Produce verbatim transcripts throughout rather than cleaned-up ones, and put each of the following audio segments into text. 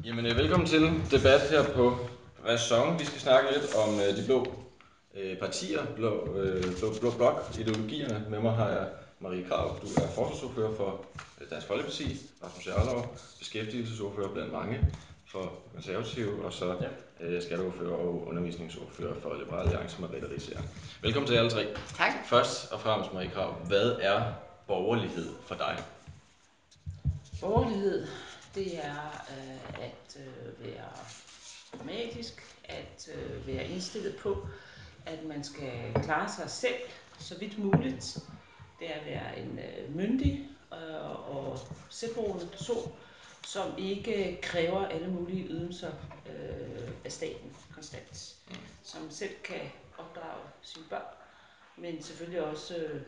Jamen, øh, velkommen til debat her på Ræson. Vi skal snakke lidt om øh, de blå øh, partier, blå, øh, blå, blå blok, ideologierne. Med mig har jeg Marie Krav. Du er forsvarsordfører for øh, Dansk Folkeparti, Rasmus Jarlov, beskæftigelsesordfører blandt mange for Konservative, og så øh, skatteordfører og undervisningsordfører for Liberal Alliance, Merete Riisager. Velkommen til alle tre. Tak. Først og fremmest, Marie Krav, hvad er borgerlighed for dig? Borgerlighed, det er øh, at øh, være pragmatisk, at øh, være indstillet på, at man skal klare sig selv så vidt muligt. Det er at være en øh, myndig øh, og selvberoende person, som ikke kræver alle mulige ydelser øh, af staten konstant. Som selv kan opdrage sine børn, men selvfølgelig også øh,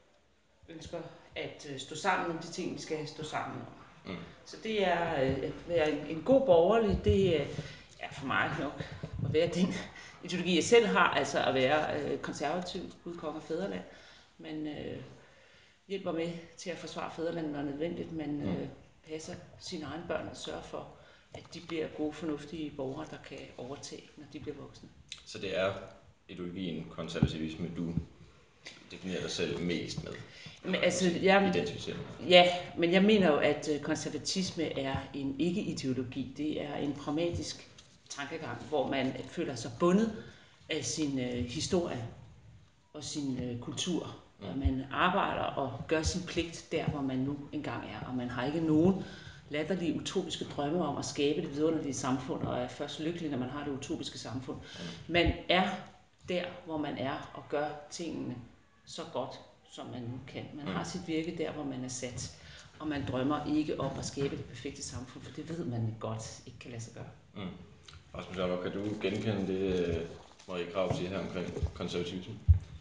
ønsker at øh, stå sammen om de ting, vi skal stå sammen om. Mm. Så det er øh, at være en, en god borgerlig, det øh, er for mig nok at være den ideologi, jeg selv har, altså at være øh, konservativ, Gud, konge og fædreland. Man øh, hjælper med til at forsvare fædrelandet, når nødvendigt, men øh, passer sine egne børn og sørger for, at de bliver gode, fornuftige borgere, der kan overtage, når de bliver voksne. Så det er ideologien konservativisme, du definerer dig selv mest med? Men, altså, jeg, ja, men jeg mener jo, at konservatisme er en ikke-ideologi. Det er en pragmatisk tankegang, hvor man føler sig bundet af sin øh, historie og sin øh, kultur. Mm. Og man arbejder og gør sin pligt der, hvor man nu engang er. Og man har ikke nogen latterlige utopiske drømme om at skabe det vidunderlige samfund, og er først lykkelig, når man har det utopiske samfund. Mm. Man er der, hvor man er, og gør tingene så godt, som man nu kan. Man mm. har sit virke der, hvor man er sat, og man drømmer ikke om at skabe det perfekte samfund, for det ved man godt ikke kan lade sig gøre. Mm. Rasmus Jarlov, kan du genkende det, Marie Krav siger her omkring konservatisme?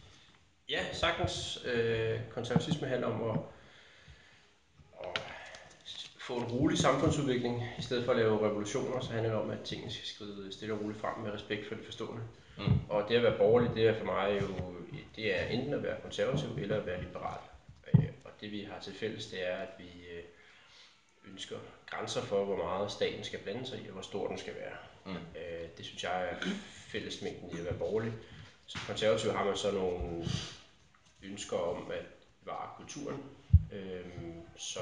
Ja, sagtens. Øh, konservatisme handler om at, at få en rolig samfundsudvikling. I stedet for at lave revolutioner, så handler det om, at tingene skal skride stille og roligt frem med respekt for de forstående. Mm. Og det at være borgerlig, det er for mig jo, det er enten at være konservativ eller at være liberal. Og det vi har til fælles, det er, at vi ønsker grænser for, hvor meget staten skal blande sig i, og hvor stor den skal være. Mm. Det synes jeg er fællesmængden i at være borgerlig. Som konservativ har man så nogle ønsker om at bevare kulturen, øhm, som,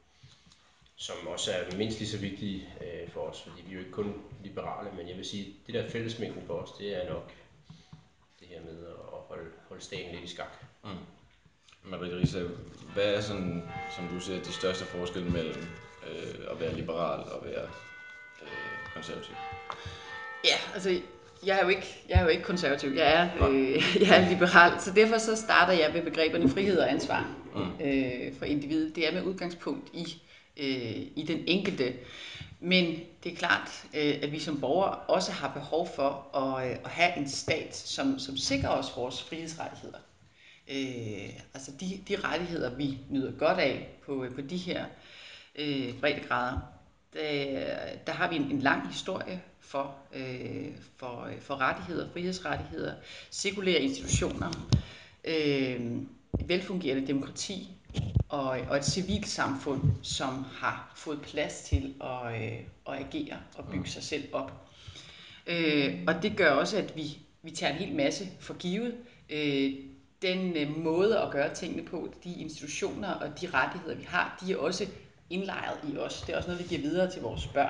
som også er mindst lige så vigtige øh, for os, fordi vi er jo ikke kun liberale, men jeg vil sige, det der fællesmængden for os, det er nok det her med at holde, holde staten lidt i skak. Mm. Merete Riisager, hvad er sådan, som du siger, de største forskelle mellem øh, at være liberal og være øh, konservativ? Ja, altså jeg er jo ikke, jeg er jo ikke konservativ, jeg er, øh, jeg er liberal, så derfor så starter jeg ved begreberne frihed og ansvar mm. øh, for individet. Det er med udgangspunkt i, øh, i den enkelte. Men det er klart, øh, at vi som borgere også har behov for at, øh, at have en stat, som, som sikrer os vores frihedsrettigheder. Øh, altså de, de rettigheder, vi nyder godt af på, på de her øh, breddegrader, der, der har vi en, en lang historie for, øh, for, for rettigheder, frihedsrettigheder, sekulære institutioner, øh, velfungerende demokrati og, og et civilt samfund, som har fået plads til at, øh, at agere og bygge sig selv op. Øh, og det gør også, at vi, vi tager en hel masse for givet. Øh, den øh, måde at gøre tingene på, de institutioner og de rettigheder, vi har, de er også indlejret i os. Det er også noget, vi giver videre til vores børn.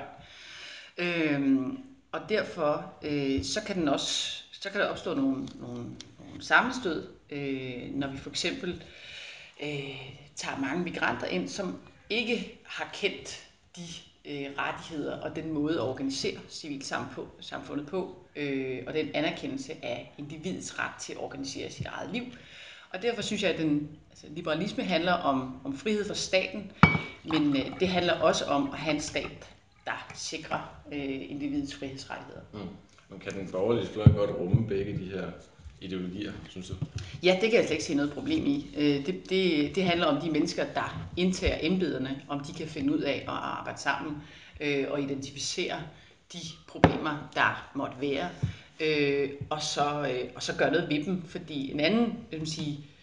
Øhm, og derfor øh, så kan den også, så kan der opstå nogle, nogle, nogle sammenstød, øh, når vi for eksempel øh, tager mange migranter ind, som ikke har kendt de øh, rettigheder og den måde at organisere civilsamfundet på, øh, og den anerkendelse af individets ret til at organisere sit eget liv. Og derfor synes jeg, at den, altså, liberalisme handler om, om frihed for staten, men øh, det handler også om at have en stat, der sikrer øh, individets frihedsrettigheder. Mm. Men kan den borgerlige fløj godt rumme begge de her ideologier, synes du? Ja, det kan jeg slet ikke se noget problem i. Øh, det, det, det handler om de mennesker, der indtager embederne, om de kan finde ud af at arbejde sammen øh, og identificere de problemer, der måtte være, øh, og, så, øh, og så gøre noget ved dem. Fordi en anden, det vil sige,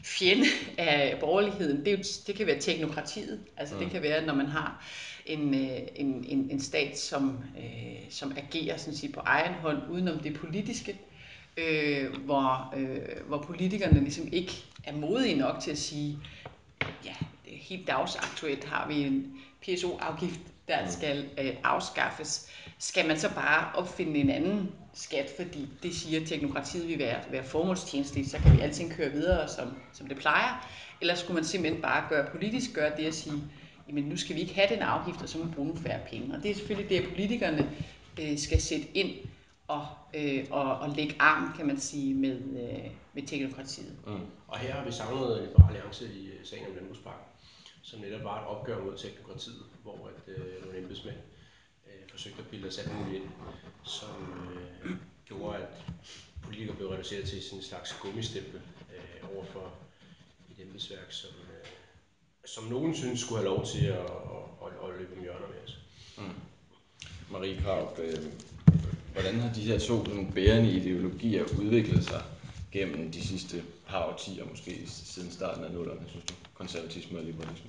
fjende af borgerligheden, det, er jo, det kan være teknokratiet. Altså det kan være, når man har en, en, en, en stat, som, øh, som agerer sådan at sige, på egen hånd, udenom det politiske, øh, hvor, øh, hvor politikerne ligesom ikke er modige nok til at sige, ja, helt dagsaktuelt har vi en P S O-afgift, der skal øh, afskaffes. Skal man så bare opfinde en anden skat, fordi det siger, at teknokratiet vil være, være formålstjenestligt, så kan vi alting køre videre, som, som det plejer? Eller skulle man simpelthen bare gøre politisk, gøre det at sige, jamen nu skal vi ikke have den afgift, og så må vi bruge nogle færre penge. Og det er selvfølgelig det, at politikerne øh, skal sætte ind og, øh, og, og lægge arm, kan man sige, med, øh, med teknokratiet. Mm. Og her har vi savnet Liberal Alliance i uh, sagen om landbrugspakken, som netop var et opgør mod teknokratiet, hvor at, øh, nogle embedsmænd øh, forsøgte at bilde os alt muligt ind, som øh, gjorde, at politikere blev reduceret til sådan en slags gummistempel øh, overfor et embedsværk, som, øh, som nogen synes skulle have lov til at, at, at, at løbe om hjørner med os. Mm. Marie Krarup, øh, hvordan har de her to sådan, bærende ideologier udviklet sig gennem de sidste par årtier, måske siden starten af nullerne, synes du? Konservatisme og liberalisme.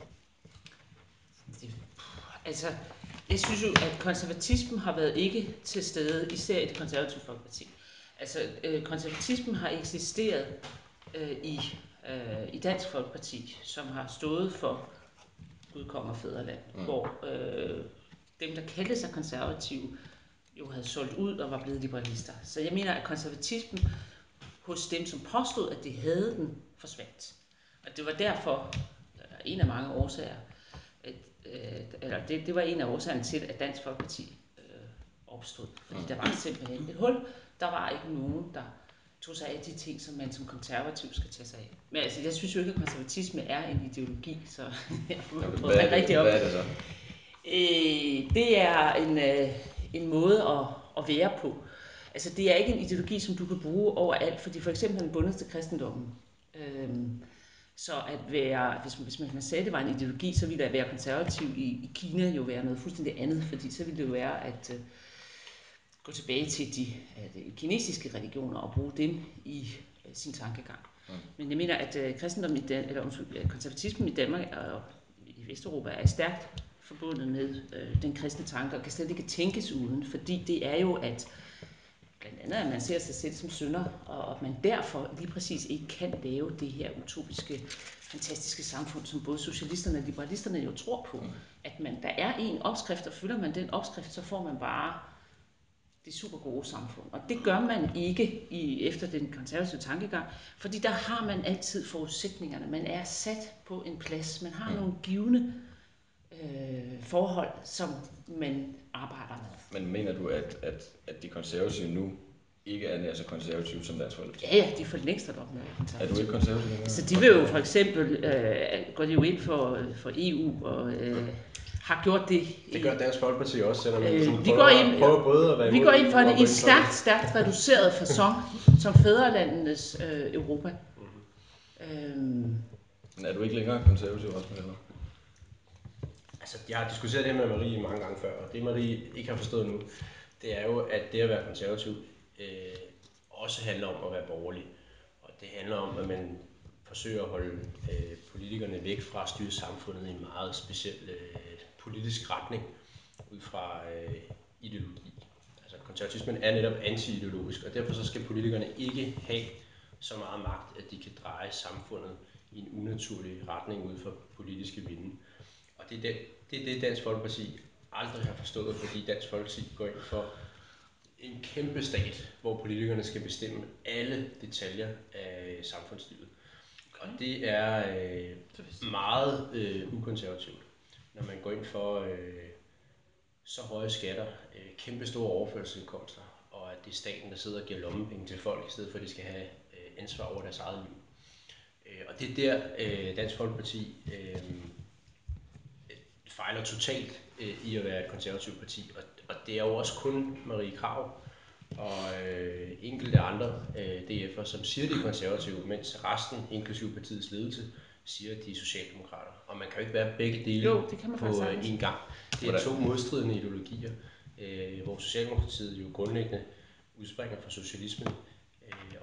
Altså, jeg synes jo, at konservatismen har været ikke til stede, især i det konservative folkeparti. Altså, øh, konservatismen har eksisteret øh, i, øh, i Dansk Folkeparti, som har stået for Gud, konge og fædreland, mm. hvor øh, dem, der kaldte sig konservative, jo havde solgt ud og var blevet liberalister. Så jeg mener, at konservatismen hos dem, som påstod, at de havde den, forsvandt. Og det var derfor, en af mange årsager, at, øh, eller det, det var en af årsagerne til, at Dansk Folkeparti øh, opstod. Fordi mm. der var simpelthen et hul. Der var ikke nogen, der tog sig af de ting, som man som konservativ skal tage sig af. Men altså, jeg synes jo ikke, at konservatisme er en ideologi, så jeg får det rigtig op. Hvad er det så? Øh, det er en, øh, en måde at, at være på. Altså, det er ikke en ideologi, som du kan bruge overalt, fordi for eksempel har den bundet til kristendommen. Øhm, så at være, hvis man, hvis man sagde, at det var en ideologi, så ville at være konservativ i, i Kina jo være noget fuldstændig andet, fordi så ville det jo være at uh, gå tilbage til de, uh, de kinesiske religioner og bruge dem i uh, sin tankegang. Mm. Men jeg mener, at uh, kristendommen i Dan- eller undskyld, konservatismen i Danmark og i Vesteuropa er stærkt forbundet med uh, den kristne tanke og kan slet ikke tænkes uden, fordi det er jo at blandt andet, at man ser sig selv som synder, og at man derfor lige præcis ikke kan lave det her utopiske, fantastiske samfund, som både socialisterne og liberalisterne jo tror på. At man, der er en opskrift, og følger man den opskrift, så får man bare det super gode samfund. Og det gør man ikke i, efter den konservative tankegang, fordi der har man altid forudsætningerne. Man er sat på en plads. Man har nogle givne øh, forhold, som man arbejder med. Men mener du, at, at, at de konservative nu ikke er nær så konservative som Dansk Folkeparti? Ja, ja, de er for længst op med konservative. Er du ikke konservativ? Så de vil jo for eksempel, øh, går de jo ind for, for E U og øh, har gjort det. Det gør Dansk Folkeparti også, selvom øh, vi går ind, prøver både at være vi går ind for det i stærkt, stærkt reduceret facon, som fædrelandenes øh, Europa. Mm-hmm. Øhm. Men er du ikke længere konservativ også med det? Altså, jeg har diskuteret det med Marie mange gange før, og det Marie ikke har forstået nu, det er jo, at det at være konservativ øh, også handler om at være borgerlig. Og det handler om, at man forsøger at holde øh, politikerne væk fra at styre samfundet i en meget speciel øh, politisk retning ud fra øh, ideologi. Altså, konservatismen er netop anti-ideologisk, og derfor så skal politikerne ikke have så meget magt, at de kan dreje samfundet i en unaturlig retning ud fra politiske vinde. Og det er det, det, er det Dansk Folkeparti aldrig har forstået, fordi Dansk Folkeparti går ind for en kæmpe stat, hvor politikerne skal bestemme alle detaljer af samfundslivet. Og det er øh, meget øh, ukonservativt, når man går ind for øh, så høje skatter, øh, kæmpe store overførselsindkomster, og at det er staten, der sidder og giver lommepenge til folk, i stedet for at de skal have øh, ansvar over deres eget liv. Øh, og det er der øh, Dansk Folkeparti øh, fejler totalt øh, i at være et konservativt parti, og, og det er jo også kun Marie Krarup og øh, enkelte andre øh, D F'er, som siger, de er konservative, mens resten, inklusive partiets ledelse, siger, at de er socialdemokrater. Og man kan jo ikke være begge dele jo, det kan man på øh, en gang. Det er to modstridende ideologier, øh, hvor Socialdemokratiet jo grundlæggende udspringer fra socialismen, øh, og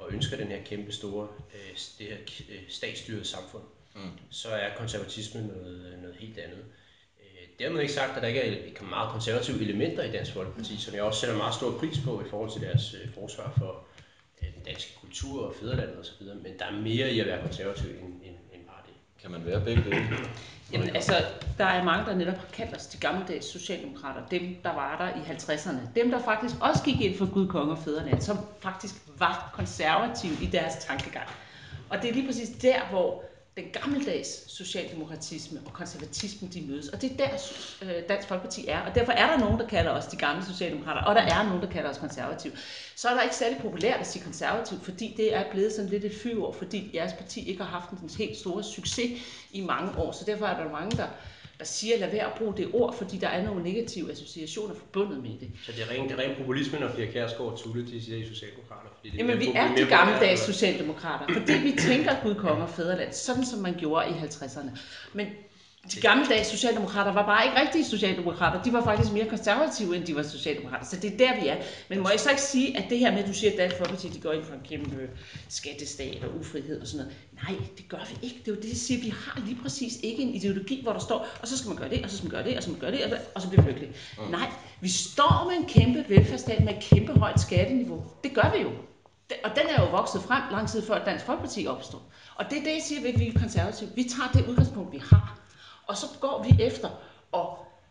ønsker den her kæmpe store, øh, det her øh, statsstyrede samfund, mm. så er konservatisme noget, noget helt andet. Øh, dermed ikke sagt, at der ikke er meget konservative elementer i Dansk Folkeparti, som jeg også sætter meget stor pris på i forhold til deres øh, forsvar for øh, den danske kultur og fædrelandet osv., men der er mere i at være konservativ end, end, end bare det. Kan man være begge dele? Jamen altså, der er mange, der netop har kaldt os de gammeldags socialdemokrater, dem der var der i halvtredserne, dem der faktisk også gik ind for Gud, konge og fædreland, som faktisk var konservative i deres tankegang. Og det er lige præcis der, hvor den gammeldags socialdemokratisme og konservatisme, de mødes. Og det er der, øh, Dansk Folkeparti er. Og derfor er der nogen, der kalder os de gamle socialdemokrater, og der er nogen, der kalder os konservative. Så er der ikke særlig populært at sige konservativ, fordi det er blevet sådan lidt et fyord, fordi jeres parti ikke har haft en helt store succes i mange år. Så derfor er der mange, der, der siger, lad være at bruge det ord, fordi der er nogle negative associationer forbundet med det. Så det er ren, det er ren populisme, når Pia Kjærsgaard og Tulle, de siger, I socialdemokrater? Fordi det Jamen, vi er de gammeldags socialdemokrater, fordi vi tænker Gud, konge og fædreland, sådan som man gjorde i halvtredserne. Men de gammeldags socialdemokrater var bare ikke rigtige socialdemokrater. De var faktisk mere konservative, end de var socialdemokrater. Så det er der, vi er. Men må jeg så ikke sige, at det her med, at du siger, at Dansk Folkeparti, de går ind for en kæmpe skattestat og ufrihed og sådan noget. Nej, det gør vi ikke. Det er jo det, jeg siger. Vi har lige præcis ikke en ideologi, hvor der står, og så skal man gøre det, og så skal man gøre det, og så skal man gøre det, og så bliver vi lykkelige. Mm. Nej, vi står med en kæmpe velfærdsstat med et kæmpe højt skatteniveau. Det gør vi jo. Og den er jo vokset frem lang tid før Dansk Folkeparti opstod. Og det er det, jeg siger, at vi er konservative. Vi tager det udgangspunkt, vi har. Og så går vi efter at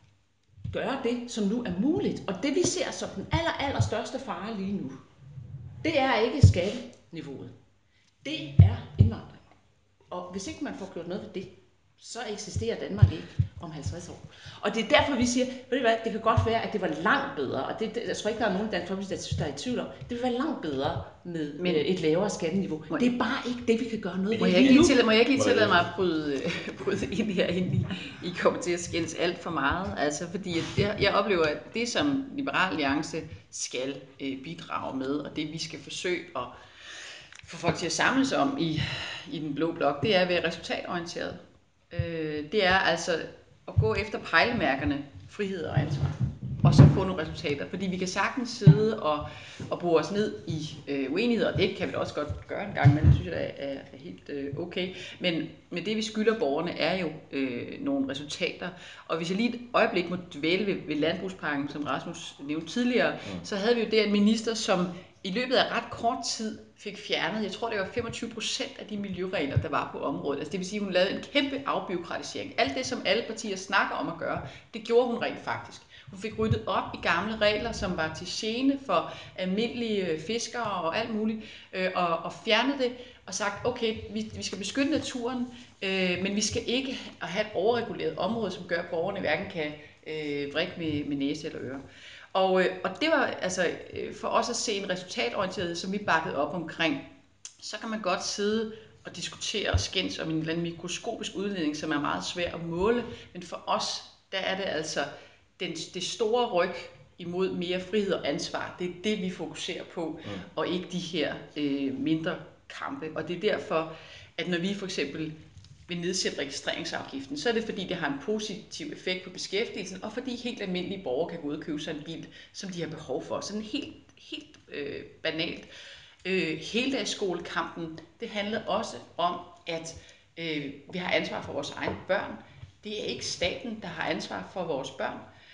gøre det, som nu er muligt. Og det vi ser som den aller, aller største fare lige nu, det er ikke skatteniveauet. Det er indvandring. Og hvis ikke man får gjort noget ved det, så eksisterer Danmark ikke om halvtreds år. Og det er derfor, vi siger, ved du hvad, det kan godt være, at det var langt bedre, og det, jeg tror ikke, der er nogen i Dansk Folkeparti, der er i tvivl om, det vil være langt bedre med Men, et lavere skatteniveau. Det er bare ikke det, vi kan gøre noget ved lige nu. Tillade, må jeg ikke lige tillade mig at bryde, bryde ind herinde? I, I kommer til at skændes alt for meget. Altså, fordi jeg, jeg oplever, at det, som Liberal Alliance skal øh, bidrage med, og det, vi skal forsøge at få folk til at samles om i, i den blå blok, det er at være resultatorienteret. Øh, det er altså at gå efter pejlemærkerne, frihed og ansvar, og så få nogle resultater. Fordi vi kan sagtens sidde og, og bruge os ned i øh, uenigheder, og det kan vi også godt gøre en gang, men det synes jeg er, er, er helt øh, okay. Men, men det vi skylder borgerne er jo øh, nogle resultater. Og hvis jeg lige et øjeblik må dvæle ved, ved landbrugspakken, som Rasmus nævnte tidligere, mm. så havde vi jo der en minister, som i løbet af ret kort tid fik fjernet, jeg tror det var femogtyve procent af de miljøregler, der var på området. Altså det vil sige, at hun lavede en kæmpe afbureaukratisering. Alt det, som alle partier snakker om at gøre, det gjorde hun rent faktisk. Hun fik ryddet op i gamle regler, som var til gene for almindelige fiskere og alt muligt, øh, og, og fjernet det og sagt, okay, vi, vi skal beskytte naturen, øh, men vi skal ikke have et overreguleret område, som gør, at borgerne hverken kan øh, vrikke med, med næse eller øre. Og, øh, og det var altså øh, for os at se en resultatorienteret, som vi bakkede op omkring. Så kan man godt sidde og diskutere og skændes om en eller anden mikroskopisk udledning, som er meget svær at måle, men for os, der er det altså den, det store ryg imod mere frihed og ansvar. Det er det, vi fokuserer på, mm. og ikke de her øh, mindre kampe. Og det er derfor, at når vi for eksempel vil nedsætte registreringsafgiften, så er det fordi, det har en positiv effekt på beskæftigelsen, og fordi helt almindelige borgere kan gå ud og købe sig en bil, som de har behov for. Sådan helt, helt øh, banalt. Øh, heldagsskolekampen, det handler også om, at øh, vi har ansvar for vores egne børn. Det er ikke staten, der har ansvar for vores børn.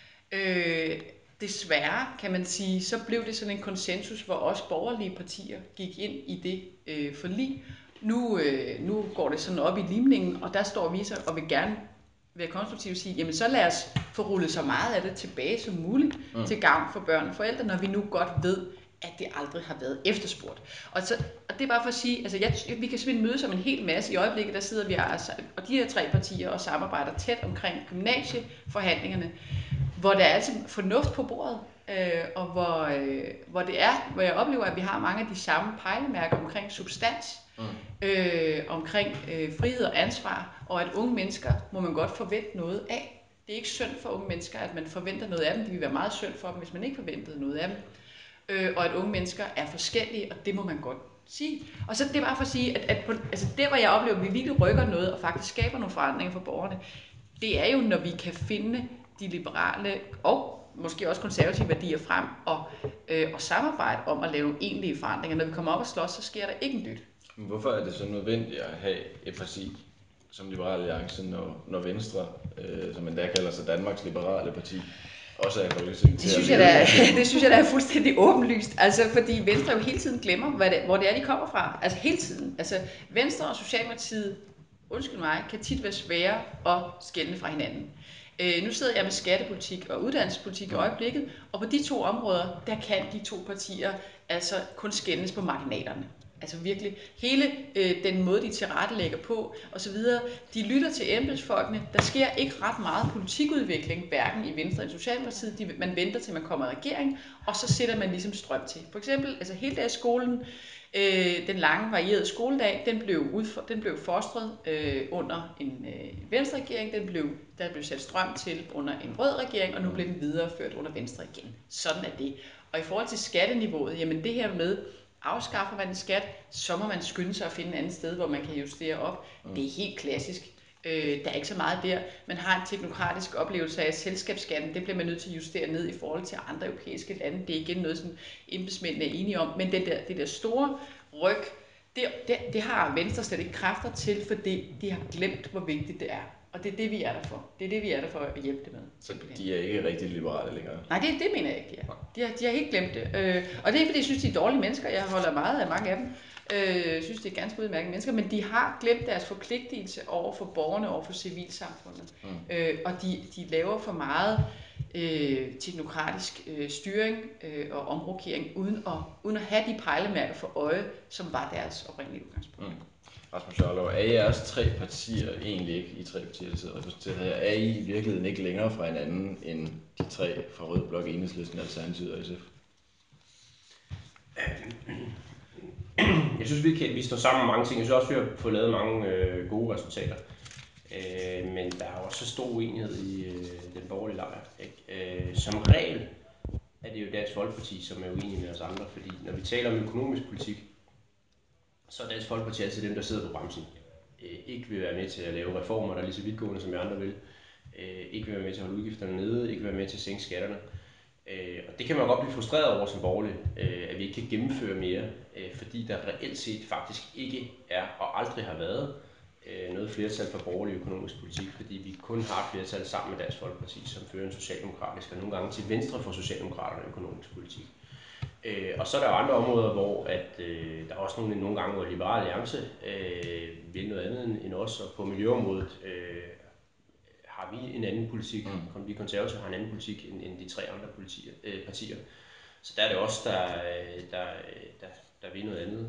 Øh, desværre, kan man sige, så blev det sådan en konsensus, hvor også borgerlige partier gik ind i det øh, forlig. Nu, øh, nu går det sådan op i limningen, og der står vi så og vil gerne være konstruktive og sige, jamen så lad os få rullet så meget af det tilbage som muligt mm. til gavn for børn og forældre, når vi nu godt ved, at det aldrig har været efterspurgt. Og, så, og det er bare for at sige, altså jeg, vi kan simpelthen mødes om en hel masse. I øjeblikket, der sidder vi altså, og de her tre partier og samarbejder tæt omkring gymnasieforhandlingerne, hvor der er altså fornuft på bordet, øh, og hvor, øh, hvor det er, hvor jeg oplever, at vi har mange af de samme pejlemærker omkring substans, mm. øh, omkring øh, frihed og ansvar, og at unge mennesker må man godt forvente noget af. Det er ikke synd for unge mennesker, at man forventer noget af dem. Det vil være meget synd for dem, hvis man ikke forventede noget af dem. Øh, og at unge mennesker er forskellige, og det må man godt sige. Og så det er bare for at sige, at, at på, altså det, hvor jeg oplever, at vi virkelig rykker noget, og faktisk skaber nogle forandringer for borgerne, det er jo, når vi kan finde de liberale og måske også konservative værdier frem og, øh, og samarbejde om at lave egentlige forandringer. Når vi kommer op og slås, så sker der ikke en dyt. Men hvorfor er det så nødvendigt at have et parti som Liberal Alliance, når, når Venstre, øh, som endda kalder sig Danmarks Liberale Parti, også er i Folketinget? Det synes jeg da, det synes jeg da er fuldstændig åbenlyst, altså fordi Venstre jo hele tiden glemmer, hvad det, hvor det er, de kommer fra. Altså hele tiden. Altså Venstre og Socialdemokratiet, undskyld mig, kan tit være svære at skelne fra hinanden. Øh, nu sidder jeg med skattepolitik og uddannelsespolitik i øjeblikket, og på de to områder, der kan de to partier altså kun skelnes på marginalerne. Altså virkelig hele øh, den måde, de tilrettelægger på osv. De lytter til embedsfolkene. Der sker ikke ret meget politikudvikling, hverken i Venstre eller Socialdemokratiet. De, man venter til man kommer i regering, og så sætter man ligesom strøm til. For eksempel altså hele dagsskolen, øh, den lange varierede skoledag, den blev, udfor, den blev fostret øh, under en øh, Venstre-regering. Den blev, der blev sat strøm til under en rød regering, og nu blev den videreført under Venstre igen. Sådan er det. Og i forhold til skatteniveauet, jamen det her med afskaffer man en skat, så må man skynde sig at finde et andet sted, hvor man kan justere op. Mm. Det er helt klassisk. Øh, der er ikke så meget der. Man har en teknokratisk oplevelse af, at selskabsskatten, det bliver man nødt til at justere ned i forhold til andre europæiske lande. Det er igen noget, som embedsmændene er enige om. Men den der, det der store ryg, det, det, det har Venstre slet ikke kræfter til, fordi de har glemt, hvor vigtigt det er. Og det er det, vi er der for. Det er det, vi er der for at hjælpe dem med. Så de er ikke rigtig liberale længere? Nej, det, det mener jeg ikke, de er. De har, de har helt glemt det. Øh, og det er ikke, fordi jeg synes, de er dårlige mennesker. Jeg holder meget af mange af dem. Øh, jeg synes, det er ganske udmærkede mennesker. Men de har glemt deres forpligtelse over for borgerne, over for civilsamfundet. Mm. Øh, og de, de laver for meget øh, teknokratisk øh, styring øh, og omrokering, uden at, uden at have de pejlemærker for øje, som var deres oprindelige udgangspunkt. Mm. Rasmus Jarlov, er jeres tre partier egentlig ikke, I tre partier, der sidder repræsenteret her, er I i virkeligheden ikke længere fra hinanden end de tre fra Rød Blok, Enhedslisten, Alternativet og S F? Jeg synes, vi, kan, vi står sammen med mange ting. Jeg synes også, vi har fået lavet mange øh, gode resultater. Øh, men der er også så stor uenighed i øh, den borgerlige lejr. Øh, som regel er det jo Dansk Folkeparti, som er uenige med os andre, fordi når vi taler om økonomisk politik, så er Dansk Folkeparti altid dem, der sidder på bremsen. Øh, ikke vil være med til at lave reformer, der er lige så vidtgående, som vi andre vil. Øh, ikke vil være med til at holde udgifterne nede, ikke vil være med til at sænke skatterne. Øh, og det kan man godt blive frustreret over som borgerlig, øh, at vi ikke kan gennemføre mere, øh, fordi der reelt set faktisk ikke er og aldrig har været øh, noget flertal for borgerlig økonomisk politik, fordi vi kun har flertal sammen med Dansk Folkeparti, som fører en socialdemokratisk og nogle gange til venstre for socialdemokraterne økonomisk politik. Øh, og så er der jo andre områder, hvor at, øh, der er også nogle, nogle gange, hvor Liberal Alliance øh, vil noget andet end, end os, og på miljøområdet øh, har vi en anden politik, mm. vi konservative har en anden politik end, end de tre andre politier, øh, partier. Så der er det også der, der, der, der vil noget andet.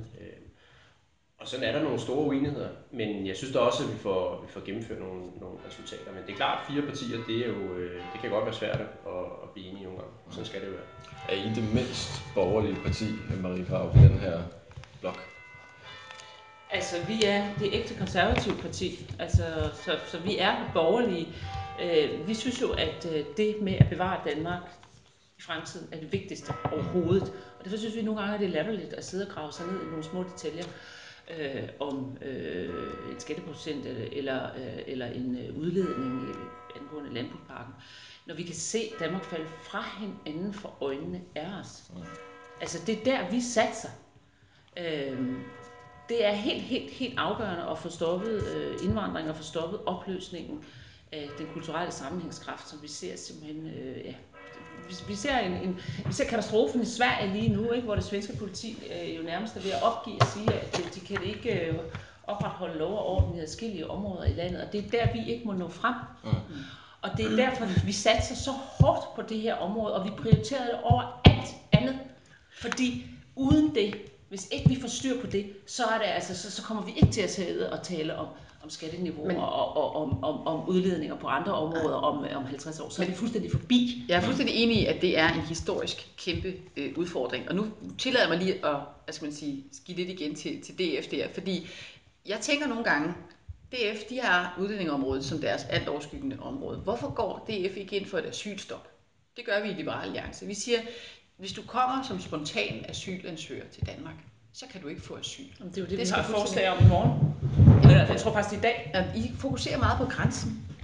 Og sådan er der nogle store uenigheder, men jeg synes da også, at vi får, vi får gennemført nogle, nogle resultater. Men det er klart, at fire partier, det, er jo, det kan godt være svært at, at blive enige nogle gange. Sådan skal det jo være. Er I det mindst borgerlige parti, Marie Krarup, i den her blok? Altså, vi er det ægte konservative parti, altså, så, så vi er borgerlige. Øh, vi synes jo, at det med at bevare Danmark i fremtiden er det vigtigste overhovedet. Og derfor synes vi nogle gange, at det er latterligt at sidde og grave sig ned i nogle små detaljer øh, om øh, en skatteprocent eller, øh, eller en udledning angående landbrugsparken. Når vi kan se Danmark falde fra hinanden for øjnene af os. Altså, det er der, vi satser. Øh, Det er helt, helt, helt afgørende at få stoppet øh, indvandring og få stoppet opløsningen af den kulturelle sammenhængskraft, som vi ser simpelthen, øh, ja, vi, vi, ser en, en, vi ser katastrofen i Sverige lige nu, ikke, hvor det svenske politi øh, jo nærmest er ved at opgive og sige, at de, de kan ikke øh, opretholde lov og orden i adskillige områder i landet, og det er der, vi ikke må nå frem. Mm. Og det er derfor, vi satser så hårdt på det her område, og vi prioriterer det over alt andet, fordi uden det, hvis ikke vi får styr på det, så, er det altså, så, så kommer vi ikke til at tage og tale om, om skatteniveau men, og, og om, om, om udledninger på andre områder om, om halvtreds år. Så men, er vi fuldstændig forbi. Jeg er fuldstændig enig i, at det er en historisk kæmpe øh, udfordring. Og nu tillader jeg mig lige at hvad skal man sige, give lidt igen til, til D F der, fordi jeg tænker nogle gange, D F de har udlændingeområdet som deres alt overskyggende område. Hvorfor går D F ikke ind for et asylstop? Det gør vi i Liberal Alliance. Vi siger, hvis du kommer som spontan asylansøger til Danmark, så kan du ikke få asyl. Det er jo det, det vi har et forslag om i morgen. Ja, jeg tror faktisk i dag. I fokuserer meget på grænsen.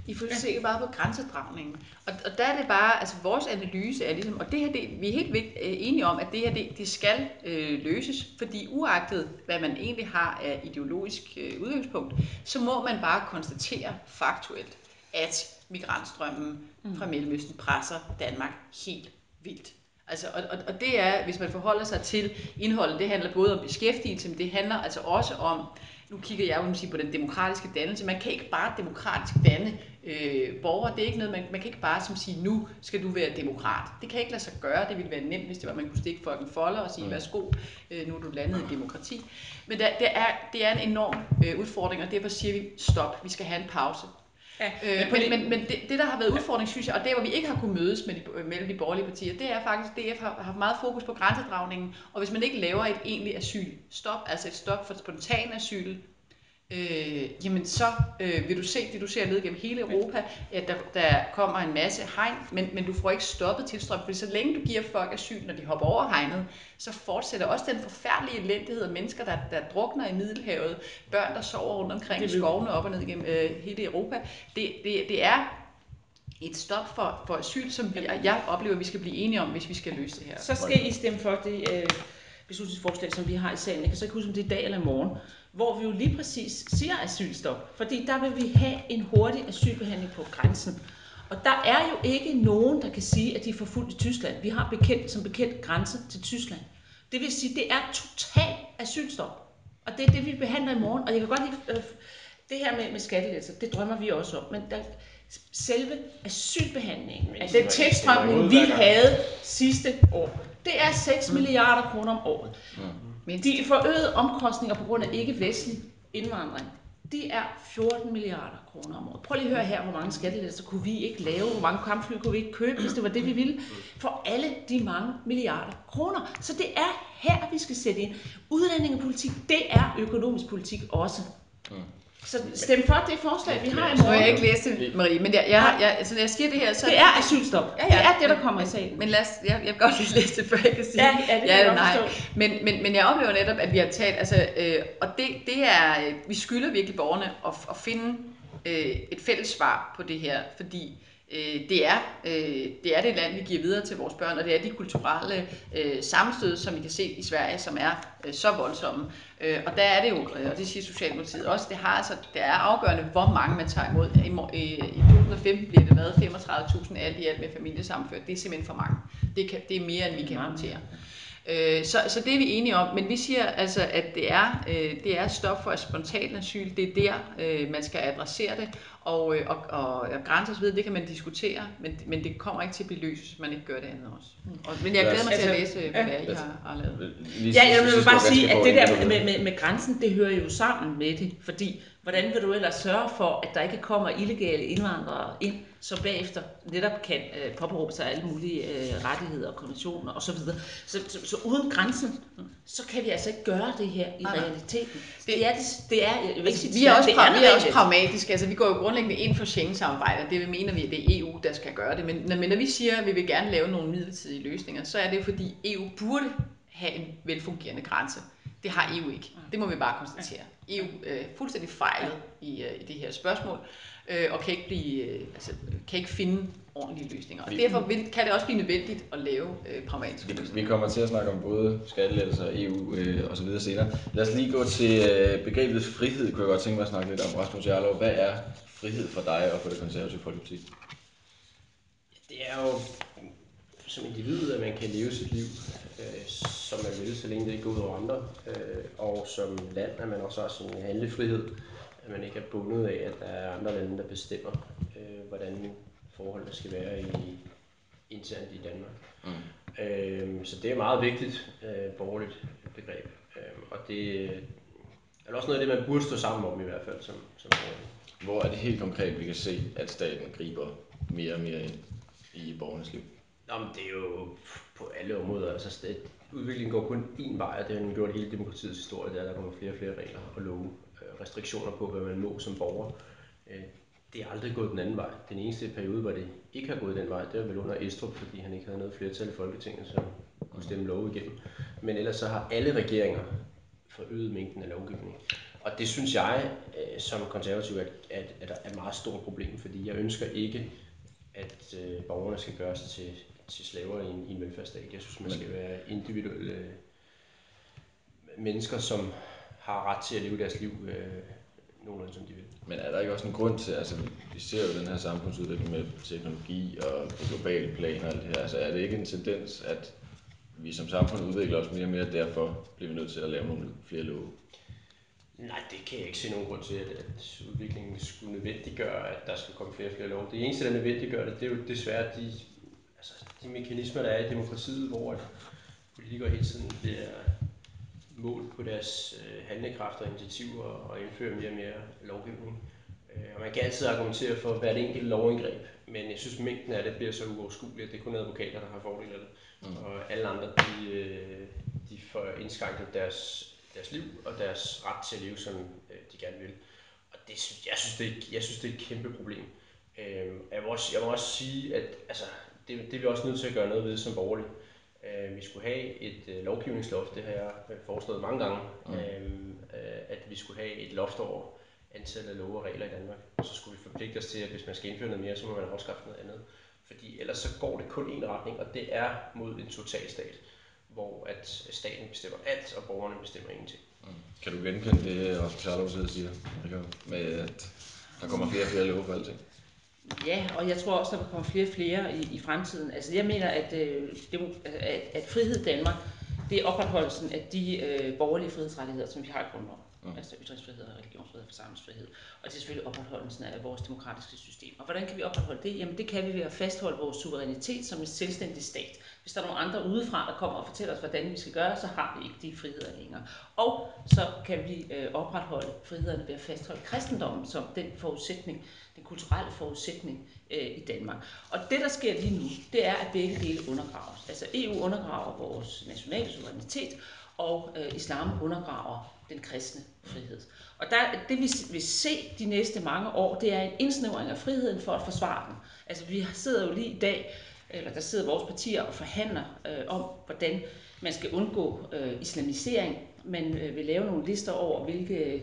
I får se bare på grænsedragningen. Og, og der er det bare, altså vores analyse er ligesom, og det her, det, vi er helt vigt, øh, enige om, at det her, det, det skal øh, løses, fordi uagtet, hvad man egentlig har af ideologisk øh, udgangspunkt, så må man bare konstatere faktuelt, at migrantstrømmen fra Mellemøsten presser Danmark helt vildt. Altså, og, og, og det er, hvis man forholder sig til indholdet, det handler både om beskæftigelse, men det handler altså også om, nu kigger jeg jo sige på den demokratiske dannelse, man kan ikke bare demokratisk danne øh, borgere, det er ikke noget, man, man kan ikke bare som sige, nu skal du være demokrat. Det kan ikke lade sig gøre, det ville være nemt, hvis det var, man kunne stikke folk en folder og sige, værsgo, øh, nu er du landet i demokrati. Men der, det, er, det er en enorm øh, udfordring, og derfor siger vi, stop, vi skal have en pause. Ja, øh, men men, men det, det, der har været udfordring, synes jeg, og det, hvor vi ikke har kunnet mødes med de, mellem de borgerlige partier, det er faktisk, at D F har haft meget fokus på grænsedragningen, og hvis man ikke laver et egentligt asylstop, altså et stop for spontan asyl, øh, jamen så øh, vil du se det, du ser ned gennem hele Europa, at der, der kommer en masse hegn, men, men du får ikke stoppet tilstrømningen, fordi så længe du giver folk asyl, når de hopper over hegnet, så fortsætter også den forfærdelige elendighed af mennesker, der, der drukner i Middelhavet, børn, der sover rundt omkring i skovene op og ned gennem øh, hele Europa. Det, det, det er et stop for, for asyl, som vi, jeg oplever, at vi skal blive enige om, hvis vi skal løse det her. Så skal I stemme for det øh, beslutningsforslag, som vi har i salen. Jeg kan så ikke huske, om det er i dag eller i morgen, hvor vi jo lige præcis siger asylstop. Fordi der vil vi have en hurtig asylbehandling på grænsen. Og der er jo ikke nogen, der kan sige, at de er forfulgt i Tyskland. Vi har bekendt, som bekendt grænse til Tyskland. Det vil sige, at det er total asylstop. Og det er det, vi behandler i morgen. Og jeg kan godt lide øh, det her med, med skattelettelser. Det drømmer vi også om. Men der, selve asylbehandlingen, altså den tilstrømning, vi havde sidste år, det er seks milliarder kroner om året. Mm. De forøgede omkostninger på grund af ikke-vestlig indvandring, de er fjorten milliarder kroner om året. Prøv lige at høre her, hvor mange skattelettelser kunne vi ikke lave, hvor mange kampfly kunne vi ikke købe, hvis det var det, vi ville, for alle de mange milliarder kroner. Så det er her, vi skal sætte ind. Udlændingepolitik, det er økonomisk politik også. Mm. Så stem for det forslag, vi har i morgen. Nu har jeg ikke læst det, Marie, men jeg, jeg, jeg, altså, når jeg siger det her, så... Det er asylstop. Ja, ja. Det er det, der kommer i sagen. Men lad os, jeg, jeg vil godt lige læse det, før jeg kan sige ja, ja, det ja eller nej. Men, men, men jeg oplever netop, at vi har talt, altså, øh, og det, det er, vi skylder virkelig borgerne at, at finde øh, et fælles svar på det her, fordi øh, det, er, øh, det er det land, vi giver videre til vores børn, og det er de kulturelle øh, sammenstød, som vi kan se i Sverige, som er øh, så voldsomme. Øh, og der er det jo, og det siger Socialdemokratiet også, det, har, altså, det er afgørende, hvor mange man tager imod. I, i, i to tusind og femten bliver det været femogtredive tusind alt i alt med familiesammenført. Det er simpelthen for mange. Det, kan, det er mere, end vi kan håndtere. Øh, så, så det er vi enige om, men vi siger altså, at det er, øh, det er stop for spontan asyl. Det er der, øh, man skal adressere det, og, og, og, og grænser osv., det kan man diskutere, men, men det kommer ikke til at blive løst, hvis man ikke gør det andet også. Og, men jeg glæder mig til at læse, hvad I har, har lavet. Ja, jeg vil bare sige, at det der med, med, med grænsen, det hører jo sammen med det, fordi hvordan vil du ellers sørge for, at der ikke kommer illegale indvandrere ind, som bagefter netop kan øh, påberåbe sig alle mulige øh, rettigheder og konventioner osv. Så, så, så, så uden grænsen, så kan vi altså ikke gøre det her i realiteten. Det, det er, det, det er, jeg vil ikke sige, vi er også, det er, vi er også pragmatiske. Altså, vi går jo grundlæggende ind for Schengen-samarbejdet, det mener vi, at det er E U, der skal gøre det. Men, men når vi siger, at vi vil gerne lave nogle midlertidige løsninger, så er det fordi E U burde have en velfungerende grænse. Det har E U ikke. Det må vi bare konstatere. E U er øh, fuldstændig fejlet i, øh, i det her spørgsmål, øh, og kan ikke, blive, øh, altså, kan ikke finde ordentlige løsninger. Og derfor vil, kan det også blive nødvendigt at lave øh, pragmatiske løsninger. Vi kommer til at snakke om både skattelettelser og E U øh, og så videre senere. Lad os lige gå til øh, begrebet frihed, kunne jeg godt tænke mig at snakke lidt om. Rasmus Jarlov, hvad er frihed for dig og for det konservative folkeparti? Det er jo som individ, at man kan leve sit liv, øh, som man vil, så længe det ikke går ud over andre. Øh, og som land, at man også har sin handlefrihed, at man ikke er bundet af, at der er andre lande, der bestemmer, øh, hvordan forholdene skal være i, internt i Danmark. Mm. Øh, så det er meget vigtigt øh, borgerligt begreb. Øh, og det er også noget af det, man burde stå sammen om i hvert fald som, som borgerlig. Hvor er det helt konkret, vi kan se, at staten griber mere og mere ind i borgernes liv? Nå, men det er jo på alle områder. Altså, udviklingen går kun én vej, og det har den gjort hele demokratiets historie. Der, er, der kommer flere og flere regler og love, restriktioner på, hvad man må som borger. Det er aldrig gået den anden vej. Den eneste periode, hvor det ikke har gået den vej, det var vel under Estrup, fordi han ikke havde noget flertal i Folketinget, som kunne stemme love igennem. Men ellers så har alle regeringer forøget mængden af lovgivning. Og det synes jeg som konservativ, at, at, er der et meget stort problem, fordi jeg ønsker ikke, at øh, borgerne skal gøres til, til slaver i en, i en velfærdsstat. Jeg synes, man skal være individuelle øh, mennesker, som har ret til at leve deres liv øh, nogenlunde, som de vil. Men er der ikke også en grund til, altså vi ser jo den her samfundsudvikling med teknologi og på globale plan og alt det her, altså er det ikke en tendens, at vi som samfund udvikler os mere og mere, derfor bliver vi nødt til at lave nogle flere love? Nej, det kan jeg ikke se nogen grund til, at, at udviklingen skulle nødvendiggøre, at der skal komme flere og flere lov. Det eneste, der nødvendiggør det, det er jo desværre de, altså, de mekanismer, der er i demokratiet, hvor politikere hele tiden bliver målt på deres øh, handlekraft og initiativer og indfører mere og mere lovgivning. Øh, og man kan altid argumentere for hvert enkelt lovindgreb, men jeg synes, mængden af det bliver så uoverskueligt, at det er kun advokater, der har fordel af det. Mm. Og alle andre, de, øh, de får indskrænket deres deres liv og deres ret til at leve, som øh, de gerne vil. Og det, jeg, synes, det er, jeg synes, det er et kæmpe problem. Øh, jeg, må også, jeg må også sige, at altså, det, det er vi også nødt til at gøre noget ved som borgerlige. Øh, vi skulle have et øh, lovgivningsloft, det har jeg foreslået mange gange, mm. øh, at vi skulle have et loft over antallet af love og regler i Danmark. Og så skulle vi forpligte os til, at hvis man skal indføre noget mere, så må man afskaffe noget andet. Fordi ellers så går det kun en retning, og det er mod en totalstat, hvor at staten bestemmer alt, og borgerne bestemmer ingenting. Mm. Kan du genkende det, Rasmus Jarlov siger, med at der kommer flere og flere love for alting? Ja, og jeg tror også, der kommer flere og flere i, i fremtiden. Altså jeg mener, at, øh, det, at, at frihed i Danmark, det er opretholdelsen af de øh, borgerlige frihedsrettigheder, som vi har i grundloven. Mm. Altså ytringsfrihed, religionsfrihed, forsamlingsfrihed. Og det er selvfølgelig opretholdelsen af vores demokratiske system. Og hvordan kan vi opretholde det? Jamen det kan vi ved at fastholde vores suverænitet som en selvstændig stat. Hvis der er nogle andre udefra, der kommer og fortæller os, hvordan vi skal gøre, så har vi ikke de friheder længere. Og så kan vi øh, opretholde frihederne ved at fastholde kristendommen som den forudsætning, den kulturelle forudsætning øh, i Danmark. Og det, der sker lige nu, det er, at begge dele undergraves. Altså E U undergraver vores nationale suverænitet, og øh, islam undergraver den kristne frihed. Og der, det vi vil se de næste mange år, det er en indsnævring af friheden for at forsvare den. Altså vi sidder jo lige i dag, eller der sidder vores partier og forhandler øh, om, hvordan man skal undgå øh, islamisering. Man øh, vil lave nogle lister over, hvilke